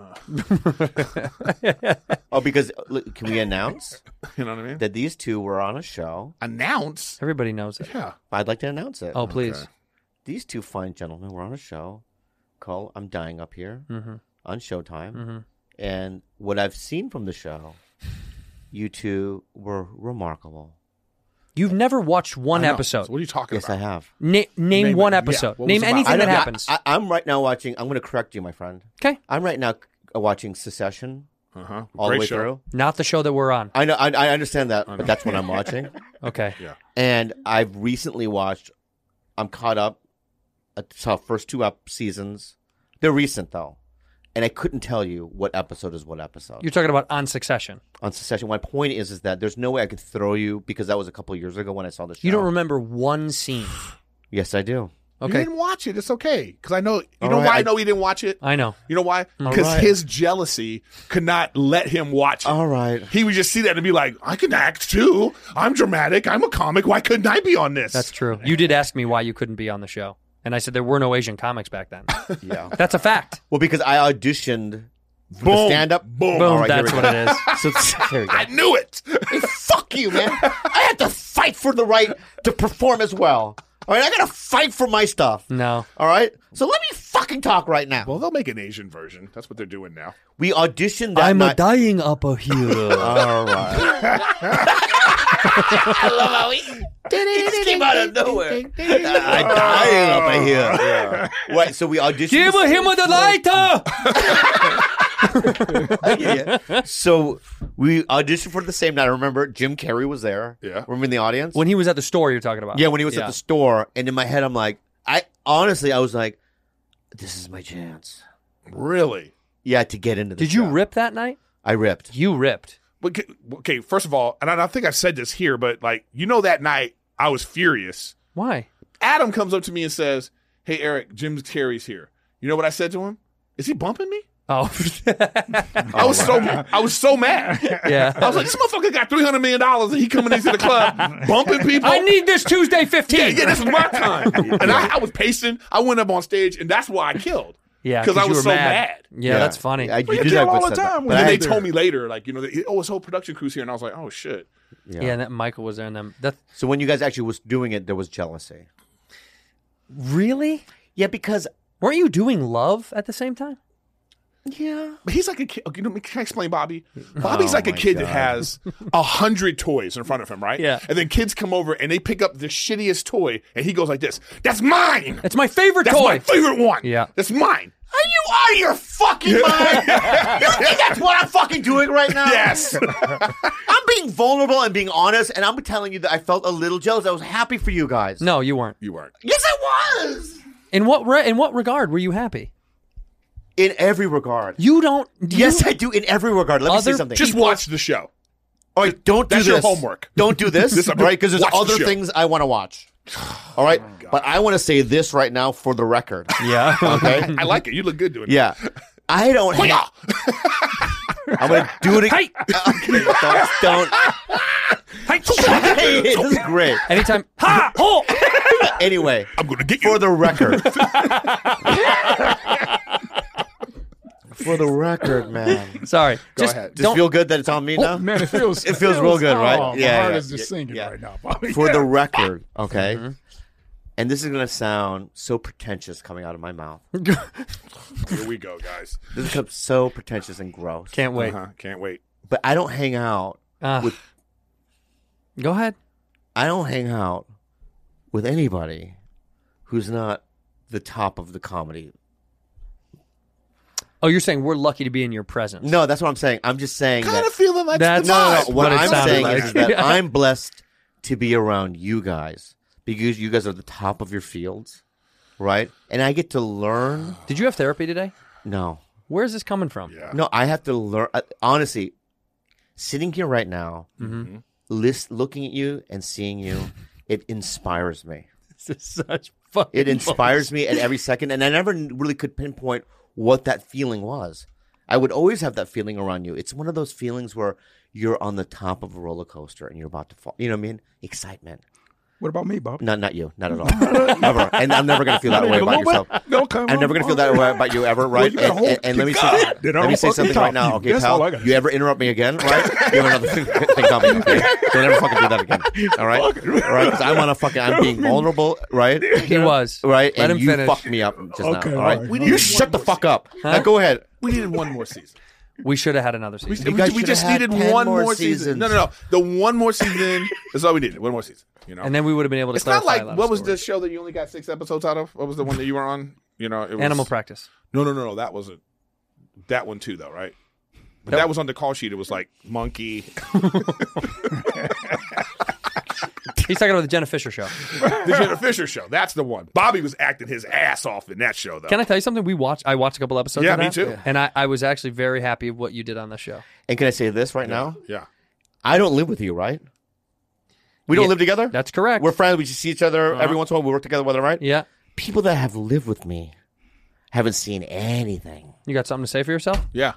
Oh, because look, can we announce you know what I mean? that these two were on a show? Announce. Everybody knows it. Yeah. I'd like to announce it. Oh, please. These two fine gentlemen were on a show called "I'm Dying Up Here" on Showtime, and what I've seen from the show, you two were remarkable. You've never watched one I know. episode. So what are you talking Yes, about? I have. Name Name one it. Yeah. episode. What was Name it about? anything that don't- happens. I'm right now watching. I'm going to correct you, my friend. Okay. I'm right now watching Succession Uh-huh. all Great the way show. through. Not the show that we're on. I know. I understand that, but that's what I'm watching. Okay. Yeah. And I've recently watched. I'm caught up. I saw first two seasons. They're recent though, and I couldn't tell you what episode is what episode. You're talking about on Succession. On Succession, my point is that there's no way I could throw you because that was a couple of years ago when I saw the show. You don't remember one scene. Yes, I do. You Okay. didn't watch it. It's okay. Because I know. You All know right, why I I- know he didn't watch it? I know. You know why? Because right. his jealousy could not let him watch it. All right. He would just see that and be like, I can act too. I'm dramatic. I'm a comic. Why couldn't I be on this? That's true. You did ask me why you couldn't be on the show. And I said there were no Asian comics back then. Yeah. That's a fact. Well, because I auditioned Boom. Stand up. Boom. All right, here That's we what go. it is. So there we go. I knew it. Hey, fuck you, man. I had to fight for the right to perform as well. All right, I got to fight for my stuff. No. All right, so let me fucking talk right now. Well, they'll make an Asian version. That's what they're doing now. We auditioned that night. dying upper hero. All right. I love how he just came out of nowhere. I dying up in here. Yeah. Right, so we auditioned. Give him the lighter. Yeah. So we auditioned for the same night. I remember Jim Carrey was there. Yeah. Remember in the audience? When he was at the store, you're talking about. Yeah, when he was at the store. And in my head, I'm like, I was like, this is my chance. Really? Yeah, to get into the Did you show. rip that night? I ripped. You ripped. Okay, first of all, and I think I've said this here, but like, that night I was furious. Why? Adam comes up to me and says, "Hey, Eric, Jim Carrey's here." You know what I said to him? Is he bumping me? Oh. I was so mad. Yeah. I was like, this motherfucker got $300 million and he coming into the club bumping people. I need this Tuesday 15. Yeah, this is my time. And I was pacing. I went up on stage, and that's why I killed. Yeah, because I you was were so mad. Yeah, that's funny. I, Well, you did kill have all good the stuff. time But when And I they had to- told me later, like, his whole production crew's here, and I was like, oh shit. Yeah, and that Michael was there, and them. So when you guys actually was doing it, there was jealousy. Really? Yeah, because Weren't you doing Love at the same time? yeah, But he's like a kid. Can I explain Bobby? Bobby's like a my kid God. that has 100 toys in front of him, right? Yeah. And then kids come over and they pick up the shittiest toy, and he goes like this: "That's mine. It's my favorite That's toy. my favorite one. Yeah. That's mine." are you out of your fucking mind? You think that's what I'm fucking doing right now? Yes. I'm being vulnerable and being honest, and I'm telling you that I felt a little jealous. I was happy for you guys. No, you weren't. You weren't. Yes, I was. In what regard were you happy? In every regard. You don't. Yes, I do. In every regard. Let me say Other something. Just watch the show. All right, don't do That's this. your homework. Don't do this. This- all right, because there's watch the other show. things I want to watch. All right, but I want to say this right now for the record. Yeah. Okay. I like it. You look good doing it. Yeah, I don't. Hoya! I'm gonna do it again. Hey. Don't. Hey, this is great. Anytime. Ha! Ho! Anyway, I'm gonna get you. for the record. For the record, man. Sorry. Go Just ahead. Does don't. it feel good that it's on me now? Man, it feels real good, right? Oh, Yeah, my heart yeah, is just singing yeah. right now, Bobby. For the record, okay? And this is going to sound so pretentious coming out of my mouth. Here we go, guys. This becomes so pretentious and gross. Can't wait. Can't wait. But I don't hang out with Go ahead. I don't hang out with anybody who's not the top of the comedy. Oh, you're saying we're lucky to be in your presence. No, that's what I'm saying. I'm just saying Kind that of feeling like That's- the No, vibe. no, what it I'm sounded saying like. is that Yeah. I'm blessed to be around you guys because you guys are the top of your fields, right? And I get to learn. Did you have therapy today? No. Where's this coming from? Yeah. No, I have to learn. Honestly, sitting here right now, looking at you and seeing you, it inspires me. This is such fucking. It inspires me at every second, and I never really could pinpoint what that feeling was. I would always have that feeling around you. It's one of those feelings where you're on the top of a roller coaster and you're about to fall. You know what I mean? Excitement. What about me, Bobby? Not you. Not at all. Never. And I'm never going to feel that Not way even a about little yourself. bit? Okay, I'm never going to feel that way about you ever, right? you got a whole- And let me say, God, then I let me don't say fucking something talk right to now, you. okay, That's pal? all I gotta You say. ever interrupt me again, right? You have another thing coming, okay? Don't ever fucking do that again, all right? All right? Because I'm being vulnerable, right? He was. Right? Let and him you finish. fucked me up just Okay, now, all all right? right. You shut the fuck up. Now go ahead. We needed one more season. We should have had another season. You guys We should just have had needed 10 one more more season. seasons. No. The one more season is all we needed. One more season. You know. And then we would have been able to It's not clarify like a lot of what was the stories. show that you only got 6 episodes out of? What was the one that you were on? You know, it was Animal Practice. No. That wasn't that one too, though, right? But that was on the call sheet. It was like monkey. He's talking about the Jenna Fisher show. The Jenna Fisher show. That's the one. Bobby was acting his ass off in that show, though. Can I tell you something? I watched a couple episodes Yeah, of me that, too. And I was actually very happy with what you did on the show. And can I say this right now? Yeah. I don't live with you, right? We don't Yeah, live together? That's correct. We're friends. We just see each other every once in a while. We work together, whether right? Yeah. People that have lived with me haven't seen anything. You got something to say for yourself? Yeah.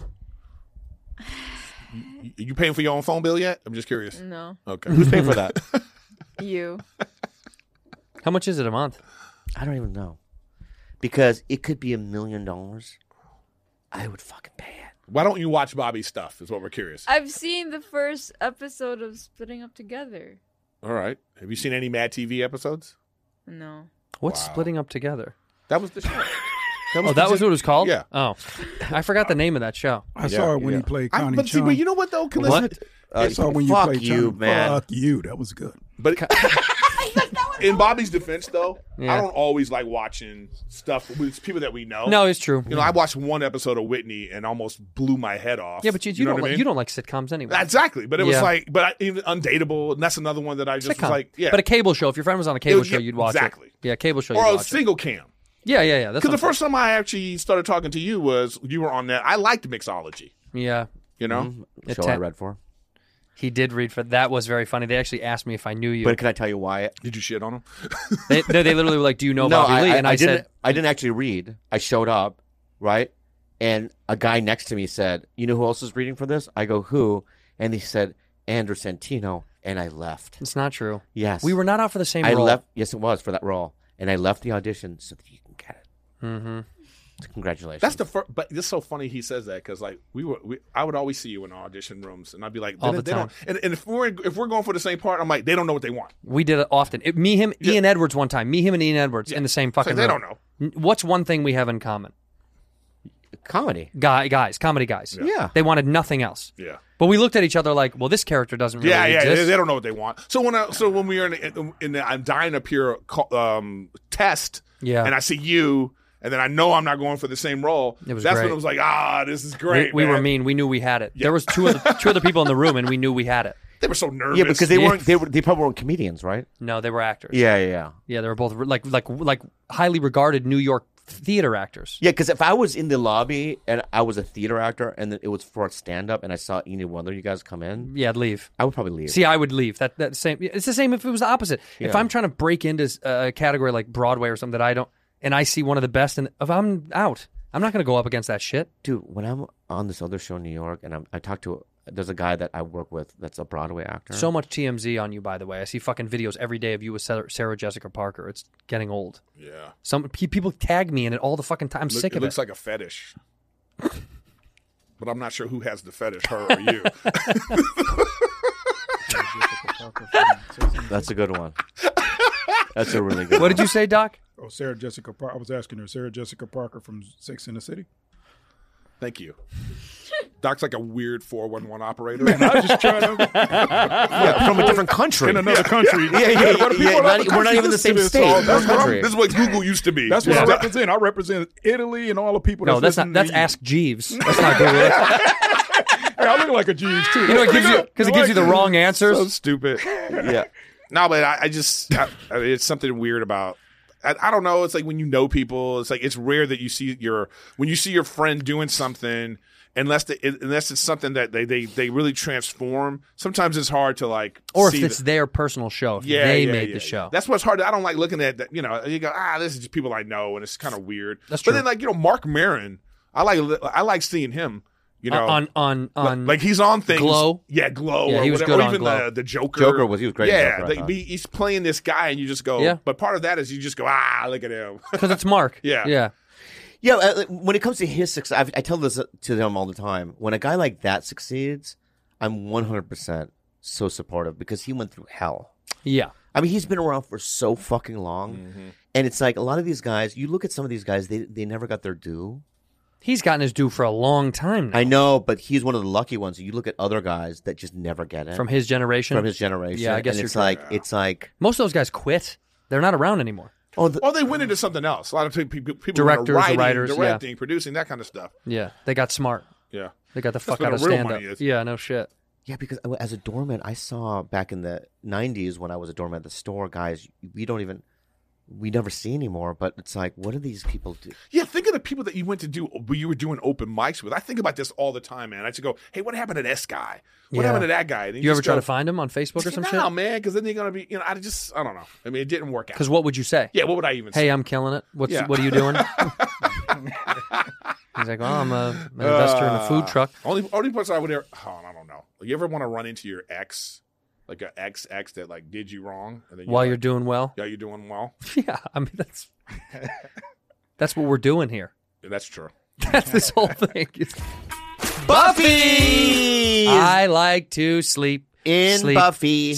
You paying for your own phone bill yet? I'm just curious. No, Okay. Who's paying for that? you. How much is it a month? I don't even know. Because it could be $1 million. I would fucking pay it. Why don't you watch Bobby's stuff? Is what we're curious. I've seen the first episode of Splitting Up Together. All right. Have you seen any Mad TV episodes? No. What's Splitting Up Together? That was the show. That was what it was called? Yeah. Oh. I forgot the name of that show. I saw it when he played Connie But Chung. you know what though? What? I saw when you fuck played you, Chung. man. Fuck you. That was good. But in Bobby's defense, though, Yeah. I don't always like watching stuff with people that we know. No, it's true. You know, I watched one episode of Whitney and almost blew my head off. Yeah, but you know don't what I like mean? you don't like sitcoms anyway. Exactly, but it was Yeah. like, even Undateable, and that's another one that I just was Sitcom. like, yeah. But a cable show. If your friend was on a cable It- show, yeah, you'd watch exactly. it. Yeah, cable show. or You'd a watch single cam. it. Yeah. That's Because the what I'm first time I actually started talking to you was you were on that. I liked Mixology. saying. Yeah, You know, It Show te- I read for. he did read for that. Was very funny. They actually asked me if I knew you. But can I tell you why? did you shit on him? they literally were like, "Do you know Bobby Lee?" And I said, I didn't actually read. I showed up, right? And a guy next to me said, "You know who else is reading for this?" I go, "Who?" And he said, "Andrew Santino." And I left. "It's not true." Yes. We were not out for the same I role. left. Yes, it was for that role. And I left the audition so that you can get it. Mm-hmm. Congratulations. That's the first. But it's so funny he says that because like I would always see you in audition rooms, and I'd be like, All they the don't. And if we're going for the same part, I'm like, they don't know what they want. We did it often. Ian Edwards one time. Me, him, and Ian Edwards in the same fucking they room. don't know. What's one thing we have in common? comedy. Comedy guys. Yeah. They wanted nothing else. Yeah. But we looked at each other like, well, this character doesn't really Yeah, exist. they don't know what they want. So when we were in the I'm dying up here test, Yeah. and I see you, and then I know I'm not going for the same role. It was That's great. when it was like, this is great. we were man. mean. We knew we had it. There was two other people in the room, and we knew we had it. They were so nervous. Yeah, because they probably weren't comedians, right? No, they were actors. Yeah. Yeah, they were both like highly regarded New York theater actors. Yeah, because if I was in the lobby and I was a theater actor and it was for a stand-up and I saw any one of you guys come in, Yeah, I'd leave. I would probably leave. See, I would leave. That same. It's the same if it was the opposite. If Yeah. I'm trying to break into a category like Broadway or something that I don't, and I see one of the best, and if I'm out, I'm not going to go up against that shit. Dude, when I'm on this other show in New York and I talk to, there's a guy that I work with that's a Broadway actor. So much TMZ on you, by the way. I see fucking videos every day of you with Sarah Jessica Parker. It's getting old. Yeah. Some people tag me in it all the fucking time. I'm sick of It looks it. like a fetish. But I'm not sure who has the fetish, her or you. That's a good one. That's a really good What did you say, Doc? Oh, Sarah Jessica Parker. I was asking her, Sarah Jessica Parker from Sex and the City. Thank you. Doc's like a weird 411 operator. Man, I was just trying to. Yeah, from a different country. In another country. Yeah. What do people in other We're not even the countries same listen to state. this? That's what Country. This is what Google used to be. That's what I represent. I represent Italy and all the people. No, that's listening not. to That's you. Ask Jeeves. That's not Google. Hey, I look like a Jews too. You know, it gives you because it gives you the wrong so answers. stupid. Yeah. No, but I just it's something weird about. I don't know. It's like when you know people. It's like it's rare that you see when you see your friend doing something. Unless it's something that they really transform. Sometimes it's hard to like. Or see if it's their personal show, if yeah, they yeah, made yeah, the show. yeah. That's what's hard. I don't like looking at that. You know, you go, this is just people I know, and it's kind of weird. That's But true. then, like Mark Maron, I like seeing him. You know, on like he's on things. Glow? Yeah, Glow. Yeah, or he was whatever. good Or on even Glow. the Joker. Joker was great. Yeah, Joker, I thought. he's playing this guy, and you just go. Yeah. But part of that is you just go, look at him. because it's Mark. Yeah. yeah. Yeah, when it comes to his success, I tell this to them all the time. When a guy like that succeeds, I'm 100% so supportive because he went through hell. Yeah. I mean, he's been around for so fucking long. And it's like a lot of these guys, you look at some of these guys, they never got their due. He's gotten his due for a long time now. I know, but he's one of the lucky ones. You look at other guys that just never get it. From his generation. From his generation. Yeah, I guess and you're it's like Most of those guys quit. They're not around anymore. oh, Or they went into something else. A lot of people Directors, writing, writers, yeah. directing, producing, that kind of stuff. Yeah. They got smart. Yeah. They got the fuck where out of the real stand up. money is. Yeah, no shit. yeah, because as a doorman, I saw back in the 90s when I was a doorman at the store, guys, we never see anymore, but it's like, what do these people do? Yeah, think of the people that you went to you were doing open mics with. I think about this all the time, man. I just go, hey, what happened to this guy? What Yeah. happened to that guy? And You ever just try go, to find him on Facebook or some no, shit? man, because then they're gonna be, I don't know. I mean, it didn't work out. Because what would you say? Yeah, what would I even say? Hey, I'm killing it. What are you doing? He's like, well, I'm an investor in a food truck. Only person I would ever. Oh, I don't know. You ever want to run into your ex, like an ex that like did you wrong, and then While you're like, doing well? yeah, you're doing well. Yeah, I mean, that's what we're doing here. Yeah, that's true. That's this whole thing. Buffy! I like to sleep. In sleep, Buffy.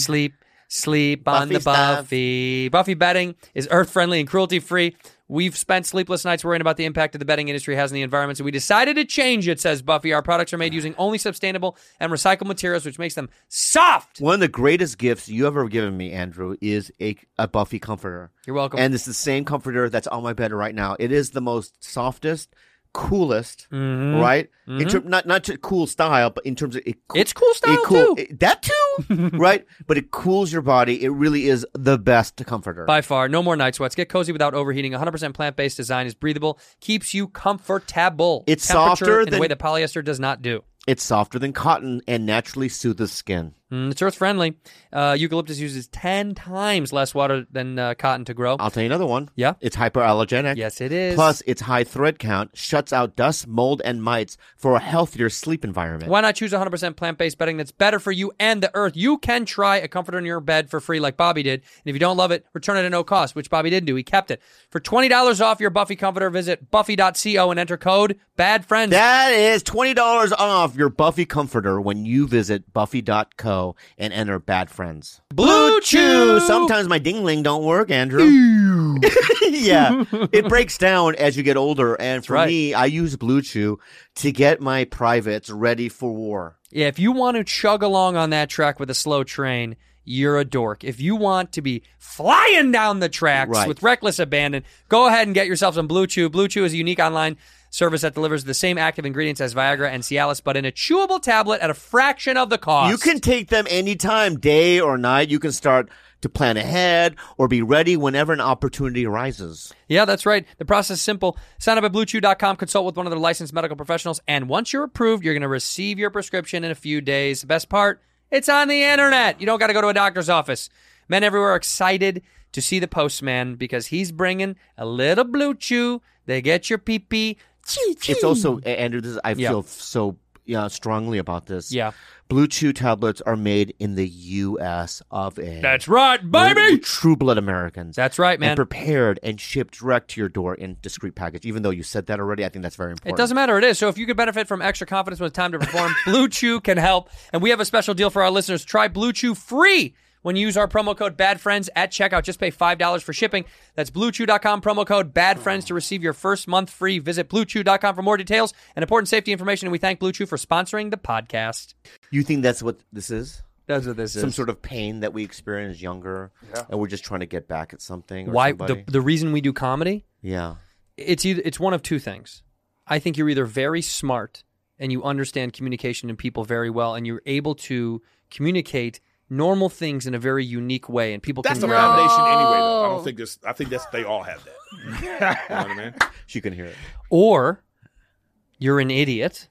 Sleep on Buffy the stuff. Buffy. Buffy bedding is earth-friendly and cruelty-free. We've spent sleepless nights worrying about the impact the bedding industry has on the environment, so we decided to change it, says Buffy. Our products are made using only sustainable and recycled materials, which makes them soft. One of the greatest gifts you ever given me, Andrew, is a Buffy comforter. You're welcome. And it's the same comforter that's on my bed right now. It is the most softest, coolest, right? In not just cool style, but in terms of It's cool style, too. That too, right? But it cools your body. It really is the best comforter. By far, no more night sweats. Get cozy without overheating. 100% plant-based design is breathable, keeps you comfortable. It's Temperature softer in a than- way that polyester does not do. It's softer than cotton and naturally soothes skin. It's earth-friendly. Eucalyptus uses 10 times less water than cotton to grow. I'll tell you another one. Yeah? It's hypoallergenic. Yes, it is. Plus, its high thread count shuts out dust, mold, and mites for a healthier sleep environment. Why not choose 100% plant-based bedding that's better for you and the earth? You can try a comforter in your bed for free like Bobby did. And if you don't love it, return it at no cost, which Bobby didn't do. He kept it. For $20 off your Buffy comforter, visit buffy.co and enter code BADFRIENDS. That is $20 off your Buffy comforter when you visit buffy.co and enter Bad Friends. Blue Chew! Sometimes my dingling don't work, Andrew. Yeah. It breaks down as you get older. And for right. me, I use Blue Chew to get my privates ready for war. Yeah, if you want to chug along on that track with a slow train, you're a dork. If you want to be flying down the tracks Right. with reckless abandon, go ahead and get yourself some Blue Chew. Blue Chew is a unique online service that delivers the same active ingredients as Viagra and Cialis, but in a chewable tablet at a fraction of the cost. You can take them anytime, day or night. You can start to plan ahead or be ready whenever an opportunity arises. Yeah, that's right. The process is simple. Sign up at BlueChew.com, consult with one of their licensed medical professionals, and once you're approved, you're going to receive your prescription in a few days. The best part, it's on the internet. You don't got to go to a doctor's office. Men everywhere are excited to see the postman because he's bringing a little Blue Chew. They get your pee-pee. It's also, Andrew, I Yeah. feel so strongly about this. Yeah. Blue Chew tablets are made in the U.S. of A. That's right, We're baby. true blood Americans. That's right, man. And prepared and shipped direct to your door in discreet package. Even though you said that already, I think that's very important. It doesn't matter. It is. So if you could benefit from extra confidence when it's time to perform, Blue Chew can help. And we have a special deal for our listeners. Try Blue Chew free when you use our promo code BADFRIENDS at checkout. Just pay $5 for shipping. That's BlueChew.com, promo code BADFRIENDS to receive your first month free. Visit BlueChew.com for more details and important safety information. And we thank Blue Chew for sponsoring the podcast. You think that's what this is? That's what this Some is. sort of pain that we experienced younger, and we're just trying to get back at something or Why somebody? the reason we do comedy? Yeah. It's one of two things. I think you're either very smart and you understand communication and people very well, and you're able to communicate normal things in a very unique way, and people That's the can grab it. foundation anyway, though. I don't think this. I think that's they all have that. You know what I mean? She can hear it. Or you're an idiot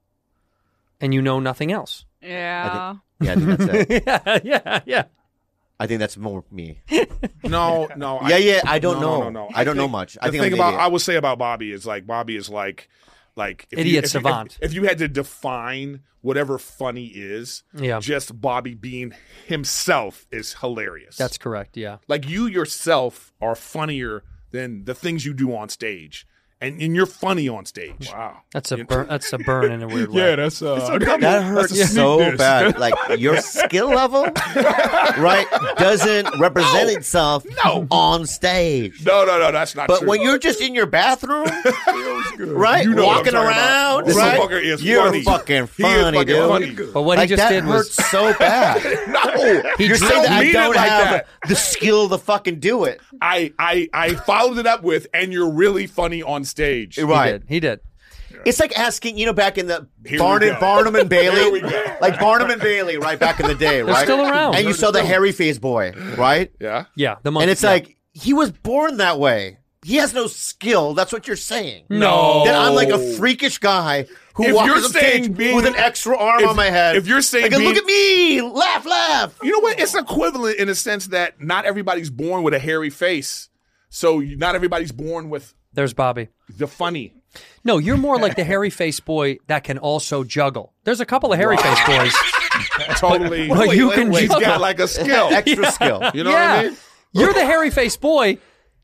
and you know nothing else. Yeah. Yeah, I think that's it. yeah. I think that's more me. No. I don't know. No. I don't know much. I The think thing I'm an about idiot. I would say about Bobby is Bobby is like if Idiot you, savant. If you had to define whatever funny is, Yeah. just Bobby being himself is hilarious. That's correct, yeah. Like you yourself are funnier than the things you do on stage, and you're funny on stage. Wow. That's a burn in a weird way. Yeah, that's That hurts so diss. bad. Like your skill level, right, doesn't represent itself on stage. No, that's not But true. when you're just in your bathroom, right, You know what I'm walking talking about. around, This right, motherfucker is you're funny. fucking He is funny, fucking dude. funny. But what Like he just that did hurts was so bad. No, You're saying that I mean it don't like have that. the skill to fucking do it. I followed it up with, and you're really funny on stage. Right. He did. It's like asking, back in the Here we Barnum, go. Barnum and Here we Bailey, go. like Barnum and Bailey, right back in the day, right? still around. And you saw the hairy face boy, right? Yeah. Yeah, the monkey. And it's yeah. like he was born that way. He has no skill. That's what you're saying. No. That I'm like a freakish guy who If walks you're on stage saying being- with an extra arm on my head. if you're saying like, being- look at me, laugh. You know what? It's equivalent in a sense that not everybody's born with a hairy face. So not everybody's born with There's Bobby. the funny. No, you're more like the hairy face boy that can also juggle. There's a couple of hairy face boys. Totally. But you can He's juggle. got like a skill. Extra skill. You know yeah. what I mean? You're the hairy face boy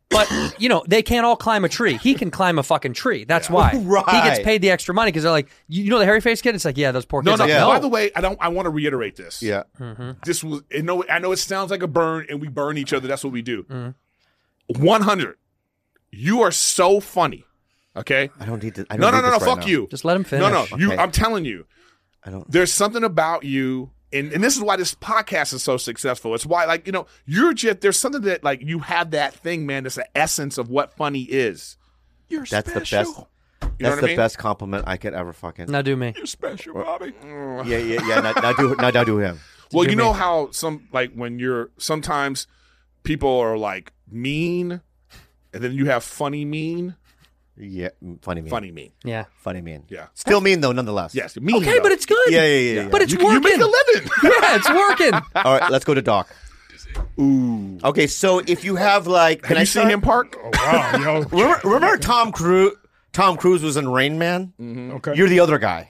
But, they can't all climb a tree. He can climb a fucking tree. That's why. Right. He gets paid the extra money because they're like, the hairy face kid? It's like, yeah, those poor kids. No. Like, no. By the way, I want to reiterate this. Yeah. This was. I know it sounds like a burn, and we burn each other. That's what we do. Mm-hmm. 100. You are so funny. Okay. I don't need to. No. Fuck you. Just let him finish. No. Okay. I'm telling you. I don't. There's something about you, and this is why this podcast is so successful. It's why, you're just, there's something that, you have that thing, man, that's the essence of what funny is. You're That's special. the best. You know That's what the I mean? best compliment I could ever fucking. Now do me. You're special, Bobby. Yeah. Now do him. Well, do you know me. how sometimes people are, mean, and then you have funny mean? Yeah, funny mean. Funny mean. Yeah. Funny mean. Yeah. Still mean though, nonetheless. Yes, mean. Okay, though. but it's good. Yeah. But it's You working. make a living. Yeah, it's working. All right, let's go to Doc. Ooh. Okay, so if you have can Have I you seen start? him, Park? Wow, yo. Remember Tom Cruise? Tom Cruise was in Rain Man. Okay. You're the other guy,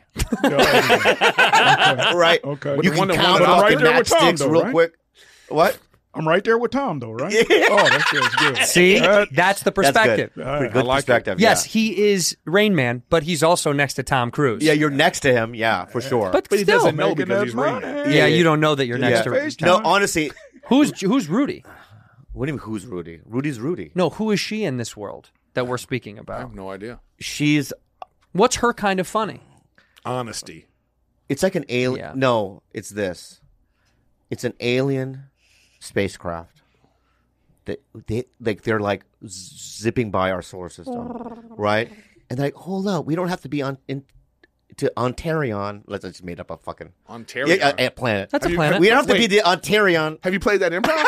right? Okay. You The can one that count won off right the there with Tom, matchsticks though, real right? quick. What? I'm right there with Tom, though, right? Yeah. Oh, that feels good. See? That's the That's perspective. good. All right. Good I like it. perspective. Yes, yeah. he is Rain Man, but he's also next to Tom Cruise. Yeah, you're next to him. Yeah, for sure. But But he still. doesn't know Making because that he's Rain Man. money. Yeah, you don't know that you're next to Face no, time. honestly, Who's Rudy? what do you mean? Who's Rudy? Rudy's Rudy. No, who is she in this world that we're speaking I about? have no idea. She's. What's her kind of funny? Honesty. It's like an alien. Yeah. No, it's this. It's an alien spacecraft. They're like zipping by our solar system, right? And they're like, hold up, we don't have to be to Ontarion. Let's just made up a fucking Ontario. a planet. That's a planet. We don't have to be Wait. the Ontarion. Have you played that improv?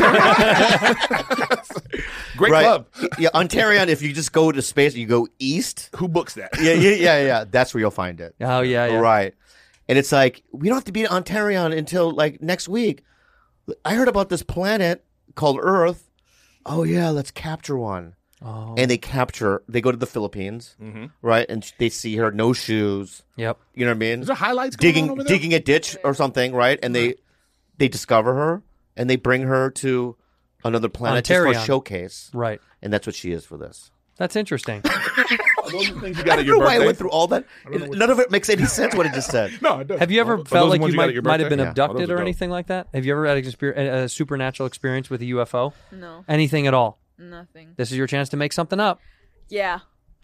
Great Right. club. Yeah, Ontarion. If you just go to space, you go east. Who books that? Yeah. That's where you'll find it. Oh, yeah. Right. And it's like, we don't have to be at Ontarion until next week. I heard about this planet called Earth. Oh, yeah, let's capture one. Oh. And they go to the Philippines, right? And they see her, no shoes. Yep. You know what I mean? Is there highlights going on over there? digging a ditch or something, right? And they discover her and they bring her to another planet just for a Ontarion. showcase. Right. And that's what she is for this. That's interesting. Are those the things you I got don't at your know why I birthday? went through all that. None of it makes any sense what it just said. No, it doesn't. Have you ever Are felt those like the ones you you got at your might have been birthday? Yeah. abducted Those are or dope. anything like that? Have you ever had a supernatural experience with a UFO? No, Anything at all? nothing. This is your chance to make something up. Yeah.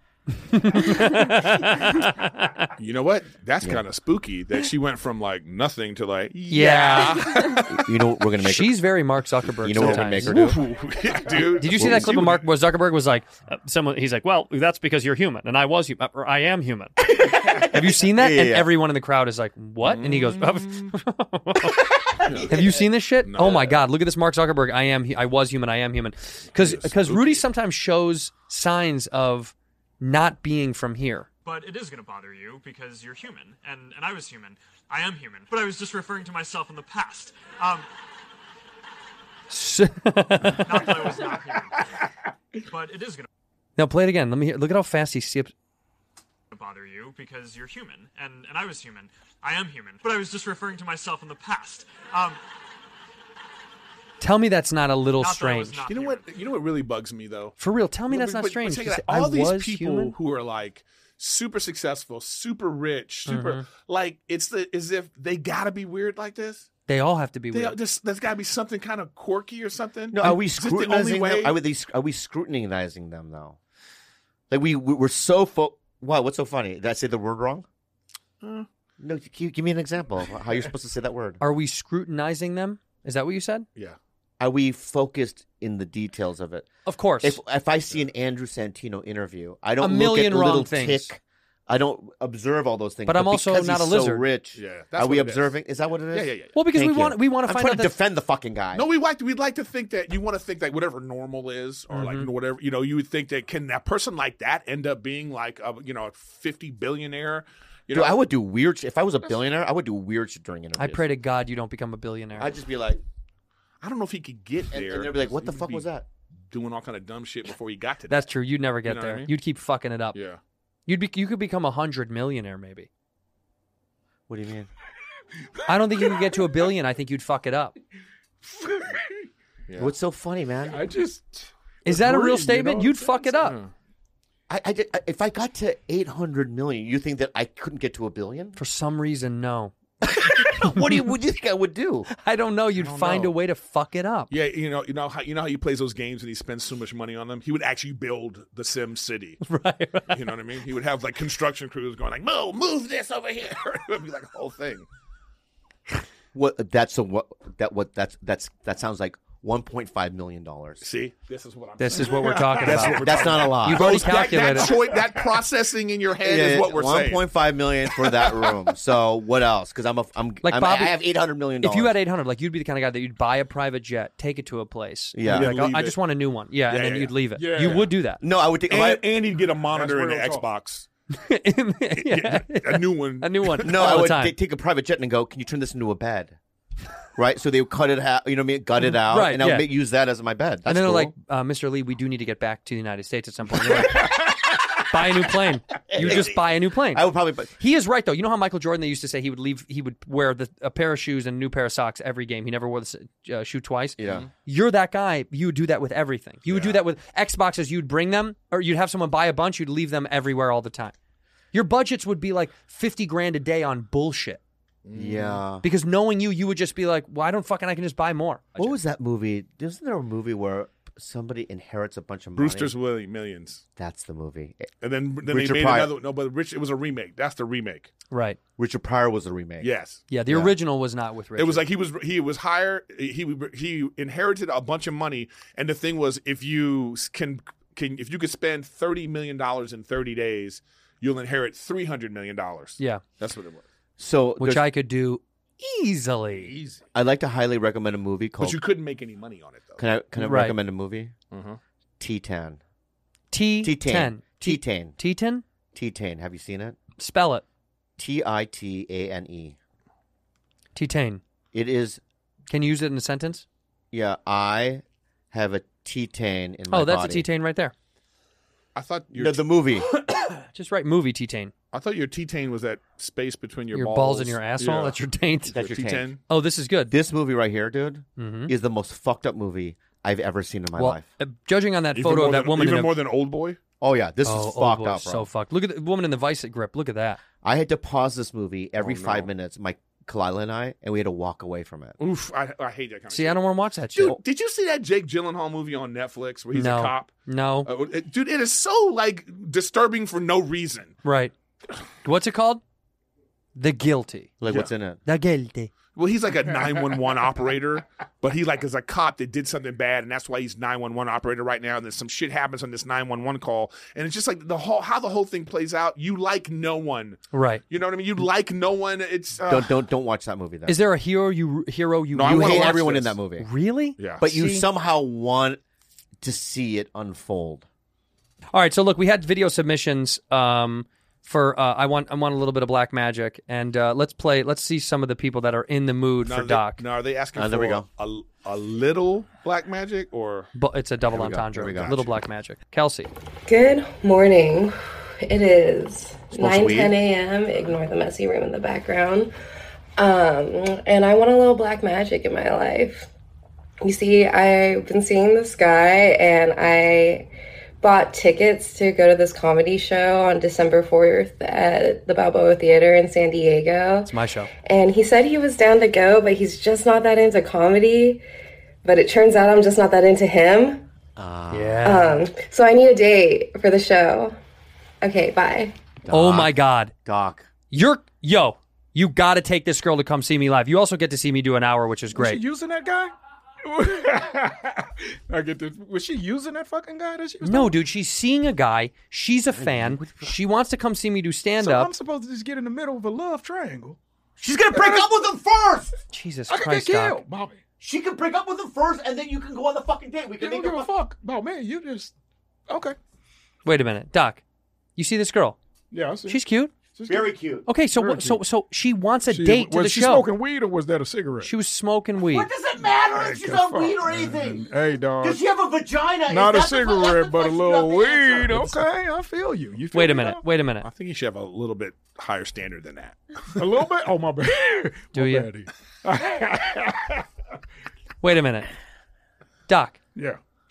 You know what? That's kind of spooky that she went from nothing to Yeah. You know what we're going to make She's very Mark Zuckerberg You know what sometimes. we're gonna make her do? Ooh, yeah, dude. Did you see that clip of Mark where Zuckerberg was like, He's like, well, that's because you're human, and I was human, or I am human. have you seen that? Yeah, And yeah. everyone in the crowd is like, what? And he goes, have you seen this shit? Oh my God, look at this Mark Zuckerberg. I was human, I am human. Because Rudy sometimes shows signs of not being from here. But it is going to bother you because you're human, and I was human. I am human, but I was just referring to myself in the past. Not that I was not human, but it is going Now play it again. Let me hear. Look at how fast he skips. to bother you because you're human, and I was human. I am human, but I was just referring to myself in the past. Tell me that's not a little Not that I was strange. not You know what? You know what really bugs me though? For real, tell me that's But- not but strange. check it Just out. say, All I these was people human? who are super successful, super rich, super Mm-hmm. it's as if they gotta be weird like this. They all have to be They weird. there's gotta be something kind of quirky or something. No, are we Is it the only scrutinizing way? them? Are we scrutinizing them though? We're so Wow, what's so funny? Did I say the word wrong? No, give me an example of how you're supposed to say that word. Are we scrutinizing them? Is that what you said? Yeah. Are we focused in the details of it? Of course. If I see an Andrew Santino interview, I don't A million look at wrong little things. tick. I don't observe all those things. But I'm also because not he's a so lizard. rich. Yeah, that's Are we what it is. observing? Is that what it is? Yeah. well, because Thank we want you. to I'm find trying out to that defend the fucking guy. No, we'd like to think that you want to think whatever normal is, or whatever you would think that can that person like that end up being like a a 50 billionaire. Dude, I would do weird shit. If I was a billionaire, I would do weird shit during interviews. I pray to God you don't become a billionaire. I'd just be like, I don't know if he could get and there. they'd be like, what the He'd fuck be was that? Doing all kind of dumb shit before he got to that. That's true. You'd never get know what there. I mean? You'd keep fucking it up. Yeah. You could become 100 millionaire maybe. What do you mean? I don't think you could get to a billion. I think you'd fuck it up. What's so funny, man? I just Is that a real Agreed, you statement? know? You'd fuck it up. If I got to 800 million, you think that I couldn't get to $1 billion? For some reason, no. What do you think I would do? I don't know. You'd find a way to fuck it up. Yeah, you know how he plays those games and he spends so much money on them. He would actually build the Sim City. Right. You know what I mean? He would have like construction crews going like, move this over here. It would be like a whole thing. That sounds like $1.5 million. See, this is what I'm. This saying. is what we're talking about. That's not a lot. You've already calculated. That processing in your head is what we're saying. $1.5 million for that room. So what else? Because I have $800 million. If you had 800, like you'd be the kind of guy that you'd buy a private jet, take it to a place. Yeah. And be like, Leave I it. just want a new one. Yeah, and then you'd leave it. Yeah. You would do that. No, I would take. And he'd get a monitor and an That's real Xbox. Yeah. A new one. A new one. No, all I the would time. take a private jet and go, can you turn this into a bed? Right? So they would cut it out, you know what I mean? Gut it out. Right, and I would yeah. use that as my bed. That's And then they're cool. like, Mr. Lee, we do need to get back to the United States at some point. You're like, buy a new plane. You just buy a new plane. I would probably. He is right, though. You know how Michael Jordan, they used to say he would wear a pair of shoes and a new pair of socks every game. He never wore the shoe twice. Yeah. You're that guy. You would do that with everything. You would do that with Xboxes. You'd bring them, or you'd have someone buy a bunch. You'd leave them everywhere all the time. Your budgets would be like $50,000 a day on bullshit. Yeah. Because knowing you would just be like, well, I can just buy more. What was that movie? Isn't there a movie where somebody inherits a bunch of money? Brewster's Millions. That's the movie. And then they Richard made Pryor. another. No, but it was a remake. That's the remake. Right. Richard Pryor was the remake. Yes. Yeah, the original was not with Richard. It was like he was hired. He inherited a bunch of money, and the thing was, if you could spend $30 million in 30 days, you'll inherit $300 million. Yeah. That's what it was. So Which I could do easily. I'd like to highly recommend a movie called. But you couldn't make any money on it though. Can I Right. recommend a movie? Mhm. T-10. T10. T-10. T10? T-10. Have you seen it? Spell it. T-I-T-A-N-E. T10. It is. Can you use it in a sentence? Yeah, I have a T-10 in my Oh, that's body. a T10 right there. I thought No, the movie. Just write movie T10. I thought your T-Tane was that space between your balls and your asshole. Yeah. That's your taint. That's your T10. taint. Oh, this is good. This movie right here, dude, Mhm. is the most fucked up movie I've ever seen in my Well, life. Judging on that Even photo more of that than- woman even in more than Old Boy. Oh yeah, this is old fucked boy, up, bro. so fucked. Look at the woman in the vice grip. Look at that. I had to pause this movie every Oh, no. 5 minutes, my Kalila and I, and we had to walk away from it. Oof, I hate that kind of See, shit. I don't want to watch that shit. Dude, did you see that Jake Gyllenhaal movie on Netflix where he's no. a cop? No. Dude, it is so like disturbing for no reason. Right. What's it called? The Guilty. Like, what's in it? The Guilty. Well, he's like a 911 operator, but he like is a cop that did something bad, and that's why he's 911 operator right now. And then some shit happens on this 911 call, and it's just like how the whole thing plays out. You like no one, Right. you know what I mean? You like no one. It's Don't watch that movie then. Is there a hero you No, I you wanna hate watch everyone in this. that movie, really? yeah. but you See? somehow want to see it unfold. All right. So look, we had video submissions for I want a little bit of Black Magic, and let's see some of the people that are in the mood for Doc. Now, are they asking for there we go. a little black magic or? But it's a double Here we go, entendre. here we go. Little Black Magic. Kelsey. Good morning. It is Smoke 9:10 weed? a.m. Ignore the messy room in the background. And I want a little black magic in my life. You see, I've been seeing this guy, and I bought tickets to go to this comedy show on December 4th at the Balboa Theater in San Diego. It's my show. And he said he was down to go, but he's just not that into comedy. But it turns out I'm just not that into him. Yeah. So I need a date for the show. Okay, bye. Oh my God. Doc. You got to take this girl to come see me live. You also get to see me do an hour, which is Was she great. using that guy? I get this. Was she using that fucking guy that she was No, talking? dude, she's seeing a guy. She's a fan. She wants to come see me do stand So up. I'm supposed to just get in the middle of a love triangle. She's gonna break up with him first. Jesus I could Christ, get Doc. killed, Bobby. She can break up with him first, and then you can go on the fucking date. We You can don't make give a a fuck about me. You just okay. Wait a minute, Doc. You see this girl? Yeah, I see. She's cute. She's very cute. Okay, so Very what, so she wants a She- date to was the she show. smoking weed or was that a cigarette? She was smoking weed. What does it matter if she's on fuck, weed or man. anything? Hey, dog. Does she have a vagina? Not a Is that the- that's cigarette, the but a question you little have to weed. answer. Okay, I feel you. You feel Wait a me minute. now? Wait a minute. I think you should have a little bit higher standard than that. A little bit? Oh, my bad. Do My you? baddie. Wait a minute. Doc, Yeah.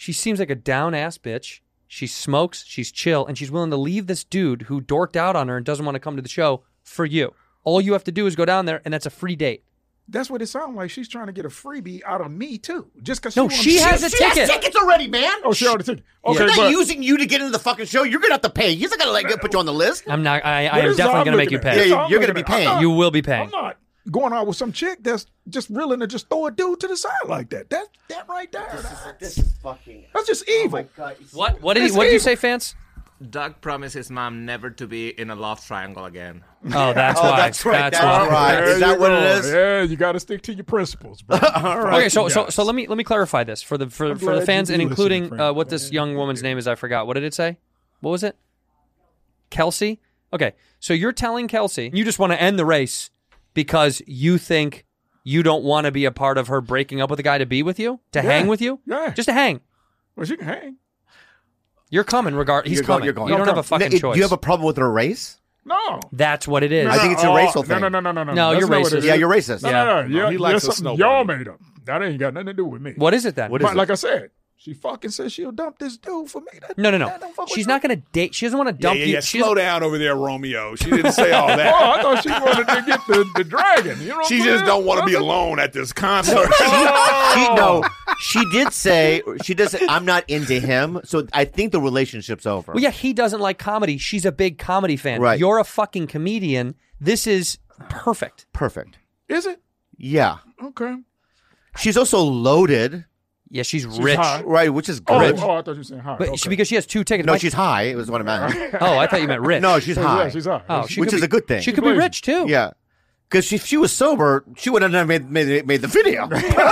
She seems like a down-ass bitch. She smokes, she's chill, and she's willing to leave this dude who dorked out on her and doesn't want to come to the show for you. All you have to do is go down there, and that's a free date. That's what it sounds like. She's trying to get a freebie out of me too, just because she has a She ticket. has tickets already, man. Oh, she already ticket. She's Okay, not but using you to get into the fucking show. You're gonna have to pay. He's not gonna put you on the list. I'm not. I But am this is definitely how I'm going to make you looking at pay. it. Yeah, That's how you're I'm gonna be looking at it. paying. I'm You will be paying. I'm not going out with some chick that's just willing to just throw a dude to the side like that. That right there. This is fucking. That's just evil. What did you say, fans? Doug promised his mom never to be in a love triangle again. Oh, that's why. That's right. That's why. right. There Is that you what go. it is? Yeah, you got to stick to your principles, bro. All right. Okay, so let me clarify this for the glad fans you and do including listen, friend. what this young woman's name is. I forgot. What did it say? What was it? Kelsey. Okay, so you're telling Kelsey you just want to end the race because you think you don't want to be a part of her breaking up with a guy to be with you, to hang with you, just to hang. Well, she can hang. You're coming. He's coming. You're going. You don't have a fucking Do choice. you have a problem with her race? No. That's what it is. I think it's a racial thing. No. No, That's you're not what racist. it is. Yeah, you're racist. No. He likes That's a something snow y'all bunny. made up. That ain't got nothing to do with me. What is it then? What is But it? like I said, she fucking says she'll dump this dude for me. No. That don't fuck with She's me. not going to date. She doesn't want to dump you. She Slow doesn't- down over there, Romeo. She didn't say all Oh, that. I thought she wanted to get the dragon. You know what She I'm just saying? don't want to be alone at this concert. She did say I'm not into him, so I think the relationship's over. Well, yeah, he doesn't like comedy. She's a big comedy fan. Right. You're a fucking comedian. This is perfect. Perfect. Is it? Yeah. Okay. She's also loaded. Yeah, she's rich. high. Right, which is Oh, good. I thought you were saying high. But Okay. because she has 2 tickets. No, My- she's high. It was what I meant. Oh, I thought you meant rich. No, she's high. Yeah, she's high. Oh, she which could is be- a good thing. She could be blazing. rich too. Yeah. Because if she was sober, she would have never made the video.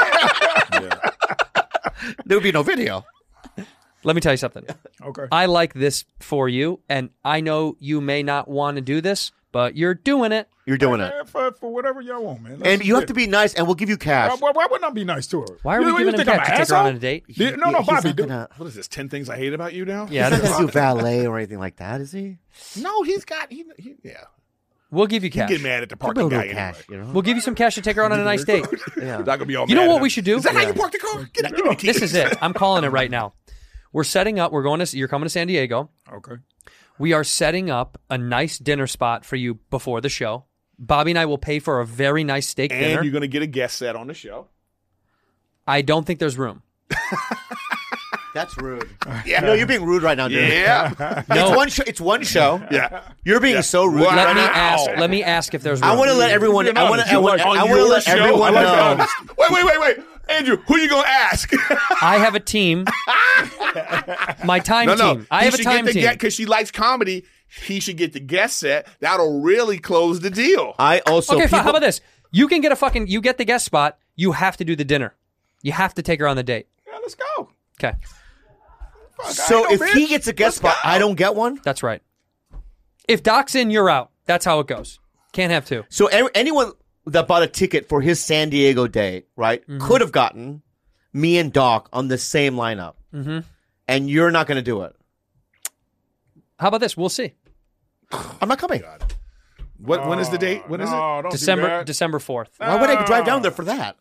There would be no video. Let me tell you something. Okay. I like this for you, and I know you may not want to do this, but you're doing it. You're doing it. Man, for whatever y'all want, man. And you have to be nice, and we'll give you cash. Why wouldn't I be nice to her? Why are we giving him think I'm cash an to take her on asshole? a date? No, He's Bobby. not gonna- What is this, 10 things I hate about you now? Yeah, He's it not is. going to do valet or anything like that, is he? No, he's got, yeah. We'll give you You cash. get mad at the Give a parking little guy cash, anyway. you know? We'll give you some cash to take her on a nice date. Yeah. Not gonna be all You know mad what at we him. should do? Is that how you park the car? Give me the keys. This is it. I'm calling it right now. We're setting up. You're coming to San Diego. Okay. We are setting up a nice dinner spot for you before the show. Bobby and I will pay for a very nice steak And dinner. you're going to get a guest set on the show. I don't think there's room. That's rude. Yeah. No, you're being rude right now, dude. Yeah. No. It's one show. Yeah. You're being so rude. Wow. Let me ask if there's room. I want to let everyone. I want to let everyone know. Wait. Andrew, who you going to ask? I have a team. My time team. I have a time team. Because she likes comedy, he should get the guest set. That'll really close the deal. I also. Okay, fine. How about this? You can get you get the guest spot. You have to do the dinner. You have to take her on the date. Yeah, let's go. Okay. So if he gets a guest spot, I don't get one. That's right. If Doc's in, you're out. That's how it goes. Can't have 2. So anyone that bought a ticket for his San Diego date, right, could have gotten me and Doc on the same lineup, and you're not going to do it. How about this? We'll see. I'm not coming. When is the date? When is it? Don't do December that. December 4th. Why would I drive down there for that?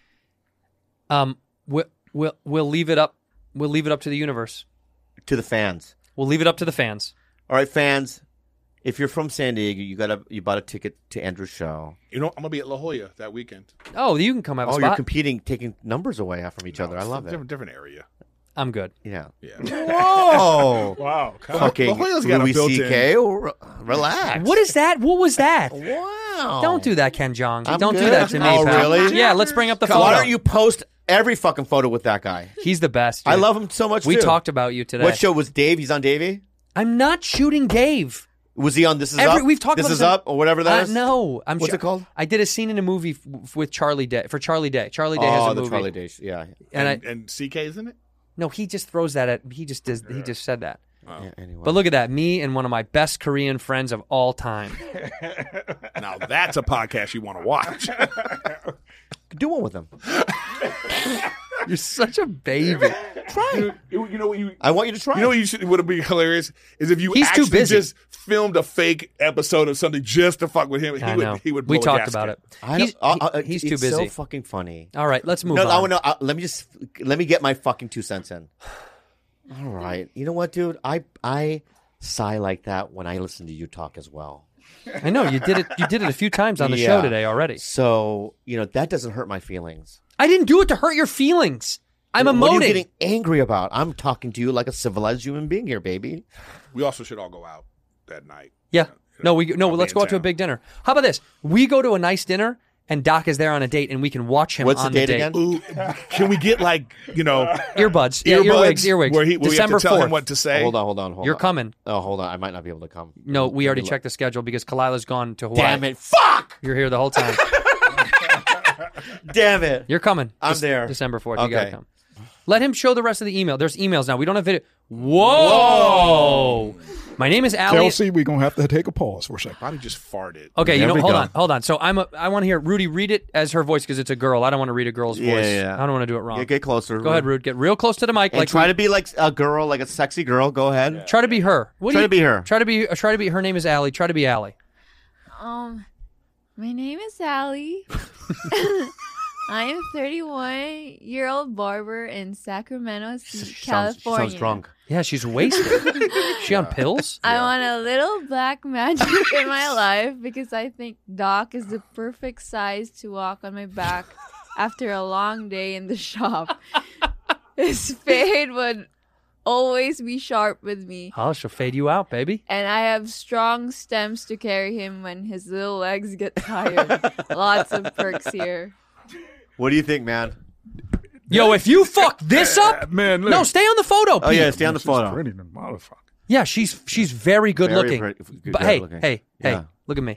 We'll leave it up. We'll leave it up to the universe. To the fans. We'll leave it up to the fans. All right, fans. If you're from San Diego, you bought a ticket to Andrew's show. You know, I'm going to be at La Jolla that weekend. Oh, you can come have a Oh, spot. you're competing, taking numbers away from each other. I love it. Different area. I'm good. Yeah. Whoa. Wow. Fucking La Jolla's got a Louis built-in. C.K. Relax. What is that? What was that? Wow. Don't do that, Ken Jong. I'm Don't do good. that to me, Oh, pal. really? Yeah, let's bring up the photo. Why don't you post every fucking photo with that guy? He's the best. I dude. love him so much, We too. talked about you today. What show was Dave? He's on Davey? I'm not shooting Dave. Was he on This Is Up? We've talked This about Is Up or whatever that is? No. What's it called? I did a scene in a movie with Charlie Day. For Charlie Day. Charlie Day has a movie. the Charlie Day. Yeah. And CK is in it? No, he just throws that at. He just does. He just said that. Yeah, anyway. But look at that. Me and one of my best Korean friends of all time. Now that's a podcast you want to watch. Do one with him. You're such a baby. Try. You know what you? I want you to try. You know what would be hilarious is if you He's too actually busy. just filmed a fake episode of something just to fuck with him. I know. He would. Blow We a talked gasket. about it. He's too it's busy. so fucking funny. All right, let's move No, on. I want to. Let me get my fucking 2 cents in. All right. You know what, dude? I sigh like that when I listen to you talk as well. I know you did it. You did it a few times on the Yeah. show today already. So that doesn't hurt my feelings. I didn't do it to hurt your feelings. I'm emoting. What are you getting angry about? I'm talking to you like a civilized human being here, baby. We also should all go out that night. Yeah. No, let's in go out to a town. big dinner. How about this? We go to a nice dinner and Doc is there on a date and we can watch him What's on the the date date. again? Ooh, can we get Earbuds. Yeah, earwigs. Where we have December to tell 4th. him what to say. Hold on. You're coming. Oh, hold on. I might not be able to come. No, we already Let me checked the schedule because Kalila's gone to Hawaii. Damn it. Fuck! You're here the whole time. Damn it. You're coming. I'm there. December 4th. You Okay. gotta come. Let him show the rest of the email. There's emails now. We don't have video. Whoa! My name is Allie. Kelsey, we're going to have to take a pause for a second. Bobby just farted. Okay, There we hold go. on. So I want to hear Rudy read it as her voice because it's a girl. I don't want to read a girl's voice. Yeah. I don't want to do it wrong. Yeah, get closer. Go ahead, Rude. Get real close to the mic. And try to be like a girl, like a sexy girl. Go ahead. Try to be her. Try to be her. Try to be. Her name is Allie. Try to be Allie. My name is Allie. I am a 31-year-old barber in Sacramento, California. Sounds drunk. Yeah, she's wasted. She on pills? I want a little black magic in my life because I think Doc is the perfect size to walk on my back after a long day in the shop. His fade would always be sharp with me. Oh, she'll fade you out, baby. And I have strong stems to carry him when his little legs get tired. Lots of perks here. What do you think, man? Yo, if you fuck this up, Man, look. no, stay on the photo. Oh Pete. yeah, stay on the She's photo. pretty than motherfucker. Yeah, she's very good Very looking. pretty- good But hey, looking. hey, Yeah. look at me.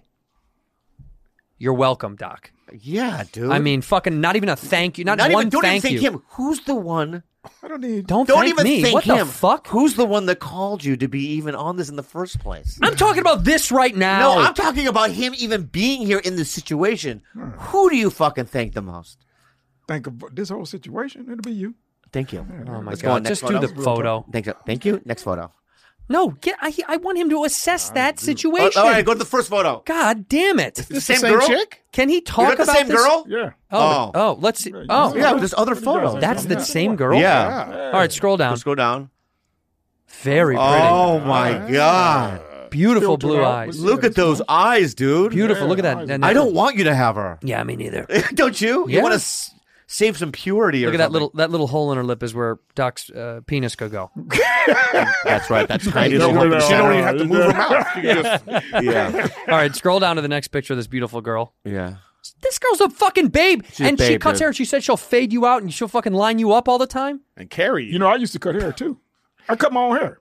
You're welcome, Doc. Yeah, dude. I mean, fucking not even a thank you. Not don't one even thank thank you. him. Who's the one? I don't need. Don't Don't thank even me. thank What him. the fuck? Who's the one that called you to be even on this in the first place? I'm talking about this right now. No, I'm talking about him even being here in this situation. Who do you fucking thank the most? Think of this whole situation. It'll be you. Thank you. Oh my Let's go on. god! Next Just do the photo. photo. Thank you. Next photo. No, I want him to assess that situation. All right, go to the first photo. God damn it! The same girl? chick? Can he You talk got the about same this? girl? Yeah. Oh, let's see. Oh, Yeah, there's other photos. that's the same girl. Yeah. All right, scroll down. Let's go down. Very pretty. Oh my god. Beautiful Filter blue out. eyes. Look at those eyes, dude. Beautiful. Look at that. that I nipple. don't want you to have her. Yeah, me neither. Don't you? Yeah. You want to save some purity. Look or at something. that little hole in her lip is where Doc's penis could go. That's right. That's tiny. She little don't hole. even have to move her mouth. She can just- Yeah. All right, scroll down to the next picture of this beautiful girl. Yeah. This girl's a fucking babe, She's a and she babe, cuts dude. hair and she said she'll fade you out and she'll fucking line you up all the time. and carry you. You know, I used to cut hair too. I cut my own hair.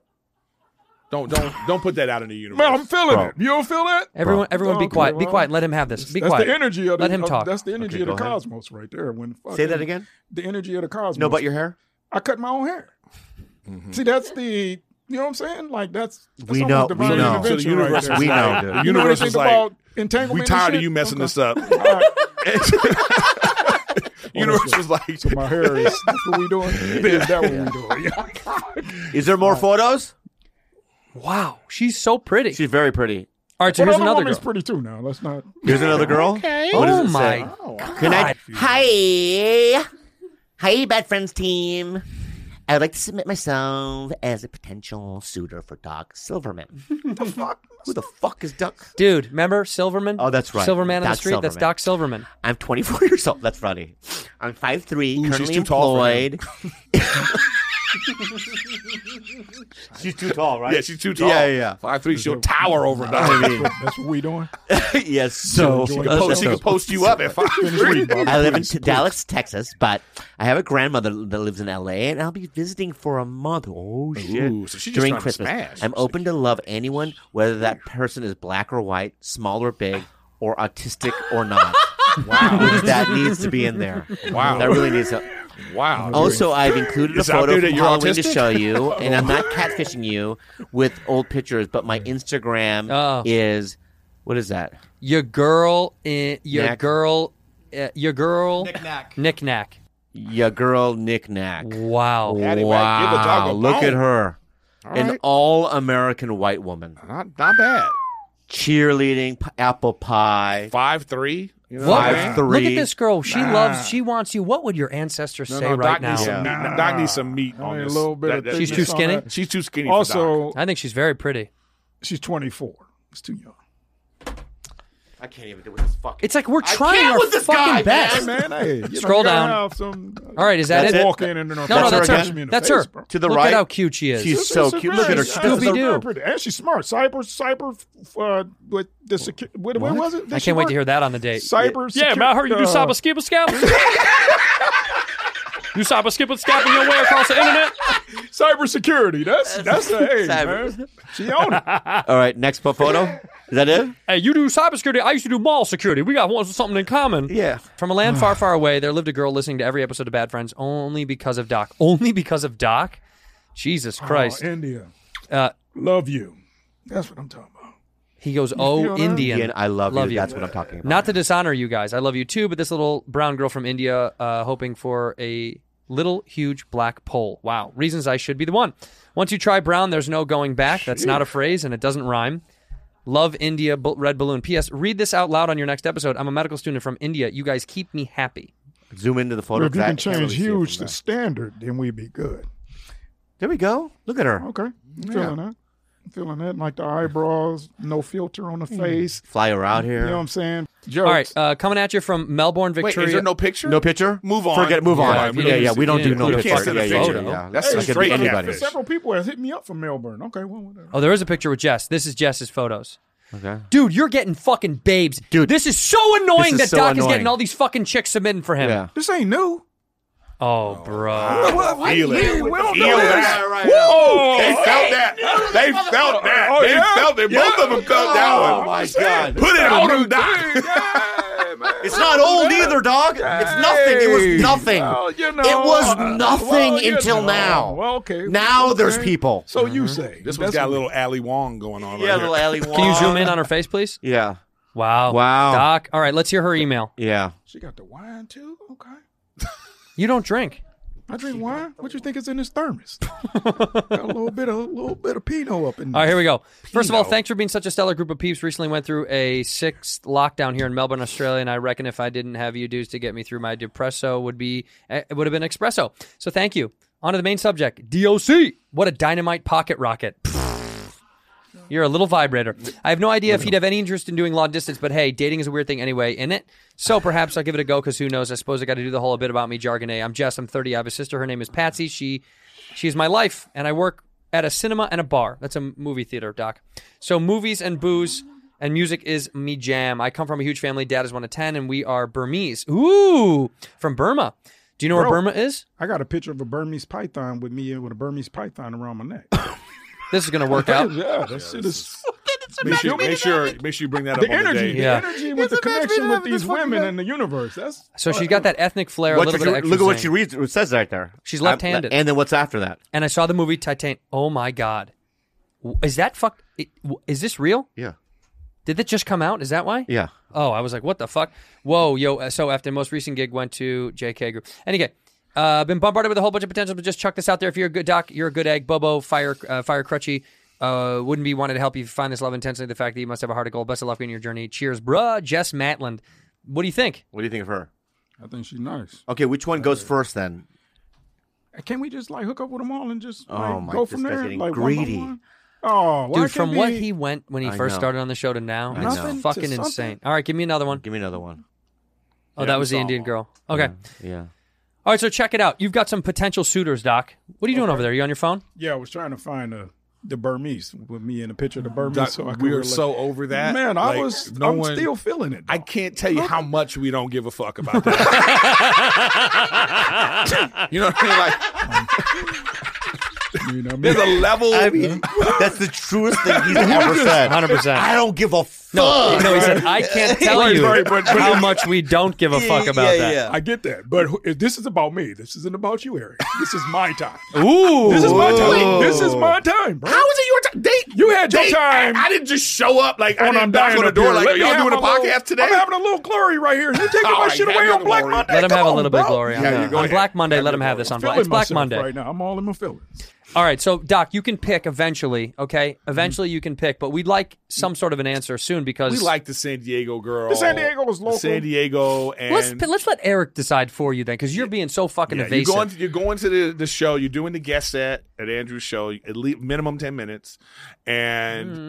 Don't put that out in the universe. Man, I'm feeling Bro. it. You don't feel that? Everyone, be Okay, quiet. Be well, quiet. Let him have this. Be that's quiet. the energy of the, Let him talk. That's the energy Okay, of the go ahead. cosmos right there. When Say that again. The energy of the cosmos. No, about your hair. I cut my own hair. See, that's the. You know what I'm saying? Like that's We almost know, divine we know. intervention So the universe right there. was We know, like, dude. The You know universe anything was like, about entanglement? we and tired of shit? you messing Okay. this up. All right. Universe was like, So my hair is. That's what we doing. Is that what we doing? Is there more photos? Wow, she's so pretty. She's very pretty. All right, so Well, here's the other another woman's girl. pretty too. Now let's not. Here's another girl. okay. What does Oh it my say? god! Good night. Hi, Bad Friends team. I would like to submit myself as a potential suitor for Doc Silverman. The fuck? Who the fuck is Doc? Dude, remember Silverman? Oh, that's right. Silverman on the Doc street. That's Silverman. Doc Silverman. I'm 24 years old. That's funny. I'm 5'3", Ooh, she's currently too tall for him. employed. She's too tall, right? Yeah, she's too tall. Yeah. 5'3", she'll tower over Doc. I mean, That's what we doing. yes. So She can post you up at 5'3". I live in Dallas, Texas, but I have a grandmother that lives in LA, and I'll be visiting for a month. Oh shit! Ooh, so she's just During trying to Christmas, smash. I'm open to love anyone, whether that person is black or white, small or big, or autistic or not. Wow, that needs to be in there. Wow. That really needs to. Wow. Also, I've included a It's out photo there that from you're Halloween to autistic? show you, and I'm not catfishing you with old pictures, but my Instagram Oh. is what is that? Your girl, your Knack. girl, Knick-knack. Knick-knack. Ya girl knick-knack. Wow. Patty Whack, give a dog a Look bone. at her. All An right. all-American white woman. Not bad. Cheerleading, apple pie. 5'3". You know What? what I mean? 5'3". Look at this girl. She loves. She wants you. What would your ancestors say No, right Doc now? needs some meat. Doc needs some meat on Only a this. little bit of She's thickness too on skinny? that. She's too skinny for Also, Doc. I think she's very pretty. she's 24. It's too young. I can't even do this fucking. It's like we're I trying can't our with this fucking guy, best. Man, hey, you Scroll know, you gotta down. have some, All right, is that That's it? it? walk in and then No, That's that's her her. again? me in the That's face, her. bro. To the Look right. at how cute she is. She's so cute. Look at her. She's Scooby-Doo. pretty. And she's smart. Cyber. With the what was it? I can't wait to hear that on the date. Cyber. Yeah, man, I heard you do cyber skip a scap. You cyber skip a scap in your way across the internet. Cyber security. That's the hey, Cyber. man. She own it. All right, next photo. Is that it? Hey, you do cybersecurity. I used to do mall security. We got something in common. Yeah. From a land far, far away, there lived a girl listening to every episode of Bad Friends only because of Doc. Only because of Doc? Jesus Christ. Oh, India. Uh, Love you. That's what I'm talking about. He goes, feel oh, that? Indian. Ian, I love you. That's what I'm talking about. Not to dishonor you guys. I love you too, but this little brown girl from India hoping for a little, huge black pole. Wow. Reasons I should be the one. Once you try brown, there's no going back. That's not a phrase, and it doesn't rhyme. Love India, red balloon. P.S. Read this out loud on your next episode. I'm a medical student from India. You guys keep me happy. Zoom into the photo. If you can 'cause I can't change really see it huge from to there. standard, then we'd be good. There we go. Look at her. Okay. I'm feeling that. I'm feeling that. Like the eyebrows, no filter on the face. Fly her out here. You know what I'm saying? Jokes. All right, coming at you from Melbourne, Wait, Victoria. is there no picture? No picture? Move on. Forget. Move on. Yeah, Yeah, we don't yeah. We don't do no you picture. can't send a Yeah, photo. yeah. That's That a could be straight anybody. catfish. Several people have hit me up from Melbourne. Okay, well, whatever. Oh, there is a picture with Jess. This is Jess's photos. Okay. Dude, you're getting fucking babes. Dude, this is so annoying this is that so Doc is annoying. getting all these fucking chicks submitting for him. Yeah. This ain't new. Oh, bro. Feel it. We don't Feel do this. that. Right, Whoa! They felt that. They felt that. Oh, They yeah? felt it. Both of them felt that Oh one. my God. Put it on them, Doc. It's not old either, dog. It's nothing. It was nothing. Well, you know, It was nothing well, you until know. now. Well, okay. Now Okay. there's people. So you say. This one's got a little Ali Wong going on. Yeah, right little here. alley wall. Can you zoom in on her face, please? Yeah. Wow. Wow. Doc. All right, let's hear her email. Yeah. She got the wine too? Okay. You don't drink. I drink wine. What you think is in this thermos? Got a little bit of Pinot up in there. All right, here we go. First of all, thanks for being such a stellar group of peeps. Recently went through a 6th lockdown here in Melbourne, Australia, and I reckon if I didn't have you dudes to get me through my depresso, it would have been espresso. So thank you. On to the main subject. DOC. What a dynamite pocket rocket. You're a little vibrator. I have no idea if he'd have any interest in doing long distance, but hey, dating is a weird thing anyway, isn't it? So perhaps I'll give it a go, because who knows? I suppose I got to do the whole bit about me jargon. I'm Jess. I'm 30. I have a sister. Her name is Patsy. She is my life, and I work at a cinema and a bar. That's a movie theater, Doc. So movies and booze and music is me jam. I come from a huge family. Dad is 1 of 10, and we are Burmese. Ooh, from Burma. Do you know where Burma is? I got a picture of a Burmese python with me with a Burmese python around my neck. This is going to work out. Yeah, that shit is. Make sure you bring that up The on the energy, day. Yeah. the energy with the connection with these women and the universe. That's So she's got that ethnic flair, a What's little your- bit of look at what extra she zing. reads. It says right there. She's left-handed. And then what's after that? And I saw the movie Titan. Oh my God. Is that is this real? Yeah. Did it just come out? Is that why? Yeah. Oh, I was like, what the fuck? Whoa, yo. So after the most recent gig, went to JK Group. Anyway, been bombarded with a whole bunch of potential, but just chuck this out there. If you're a good doc, you're a good egg. Bobo, Fire Crutchy. Wouldn't be wanted to help you find this love intensely. The fact that you must have a heart of gold. Best of luck in your journey. Cheers, bruh. Jess Matland. What do you think? What do you think of her? I think she's nice. Okay, which one goes first then? Can't we just like hook up with them all and just Oh, my- go this from guy's there? getting Like greedy. one by one? Oh, why Dude, from can't what be- he went when he I first know. started on the show to now, I it's know. fucking To something. insane. All right, give me another one. Give me another one. Oh, that was the Indian girl. Okay. Yeah. All right, so check it out. You've got some potential suitors, Doc. What are you doing over there? Are you on your phone? Yeah, I was trying to find the Burmese with me in a picture of the Burmese. Doc, so I could we are relate. so over that. Man, Like, I'm one- still feeling it. I can't tell you how much we don't give a fuck about that. You know what I mean? Like, You know what I mean? There's a level. I mean, that's the truest thing he's ever said. 100%. I don't give a fuck. No, he said, I can't tell you how much we don't give a fuck about that. I get that, but this is about me. This isn't about you, Eric. This is my time. Ooh. This is my time. This is my time, bro. How is it your time? You had your time. I didn't just show up like I didn't knock dying on the up door here. like, Let are me y'all have doing a my little- podcast today? I'm having a little glory right here. You taking my shit away on Black Monday? Let him have a little bit of bro. glory. Yeah, you go On ahead. Black Monday, let him have this on Black. It's Black Monday. Right now, I'm all in my feelings. All right, so Doc, you can pick eventually, okay? Eventually you can pick, but we'd like some sort of an answer soon because We like the San Diego girl. The San Diego is local. San Diego, and let's let Eric decide for you then, because you're being so fucking evasive. you're going to the show. You're doing the guest set at Andrew's show. At least minimum 10 minutes, and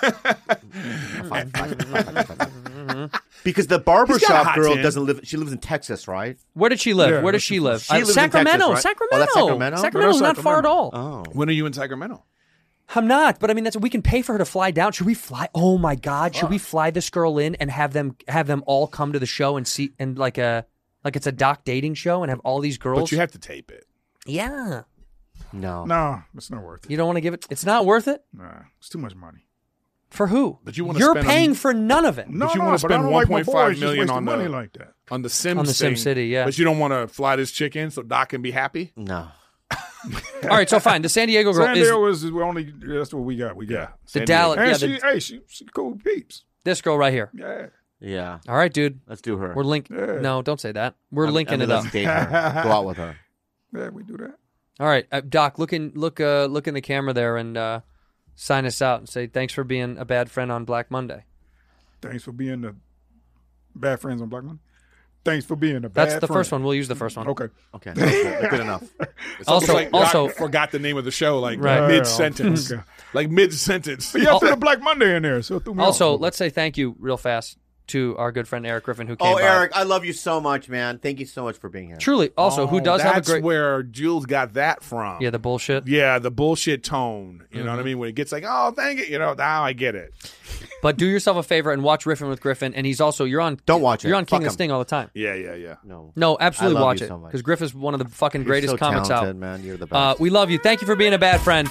Because the He's got a barbershop hot girl tin. doesn't live. She lives in Texas, right? Where did she live? Yeah, Where does she live? She lives in Sacramento. Texas, right? Sacramento. Oh, that's Sacramento? Sacramento's No, not that's far at all. Oh, when are you in Sacramento? I'm not, but I mean, we can pay for her to fly down. Should we fly? Oh my God! Should we fly this girl in and have them all come to the show and see and like it's a doc dating show and have all these girls? But you have to tape it. Yeah. No, it's not worth it. You don't want to give it. It's not worth it Nah, it's too much money. for who? But you want to You're spend paying for none of it. No, But you no, want to but I spend don't like my 1.5 boys just million wasting on money the like that. on the Sims On the Sim thing, City, yeah. But you don't want to fly this chick in so Doc can be happy. no. All right, so fine. The San Diego girl San is Diego is we only. That's what we got. We got. the San Dallas. And Yeah, she cool peeps. this girl right here. Yeah. Yeah. All right, dude. Let's do her. We're linking. Yeah. No, don't say that. We're linking it up. Let's date her. Go out with her. Yeah, we do that. All right, Doc. Look in the camera there and sign us out and say thanks for being a bad friend on Black Monday. Thanks for being the bad friends on Black Monday. Thanks for being the bad That's the friend. first one. We'll use the first one. Okay. Okay. That's good enough. It's almost like also- Doc forgot the name of the show like Right. mid sentence, Okay. like mid sentence. But you threw the Black Monday in there, so it threw me Also, off. let's say thank you real fast to our good friend Eric Griffin who came Oh, by. Eric, I love you so much, man. Thank you so much for being here. Truly. Also, who does have a That's great. where Jules got that from. Yeah, the bullshit. Yeah, the bullshit tone. You know what I mean? When it gets like, oh, thank it. Now I get it. But do yourself a favor and watch Riffin' with Griffin. And he's also, you're on. Don't watch it. You're on King Fuck and him. Sting all the time. Yeah. No. No, absolutely I love watch you it. so much. Because Griff is one of the fucking You're greatest so comics talented, out. man. You're the best. We love you. Thank you for being a bad friend.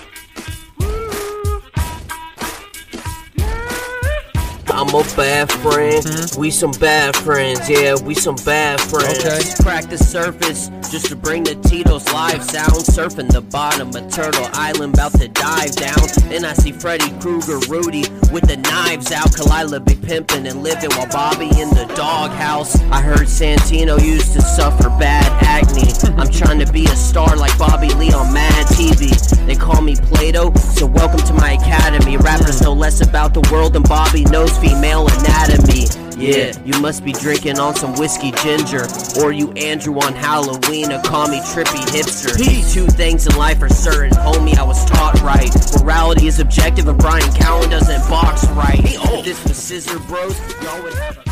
I'm a bad friend. We some bad friends. Yeah, we some bad friends. Okay. Crack the surface just to bring the Tito's live sound. Surfing the bottom of Turtle Island, about to dive down. Then I see Freddy Krueger, Rudy with the knives out. Kalila be pimping and living while Bobby in the doghouse. I heard Santino used to suffer bad acne. I'm trying to be a star like Bobby Lee on Mad TV. They call me Plato, so welcome to my academy. Rappers know less about the world than Bobby knows female anatomy. Yeah, you must be drinking on some whiskey ginger, or you Andrew on Halloween, or call me trippy hipster. Two things in life are certain, homie, I was taught right. Morality is objective and Brian Callen doesn't box right. If this was Scissor Bros, y'all would have a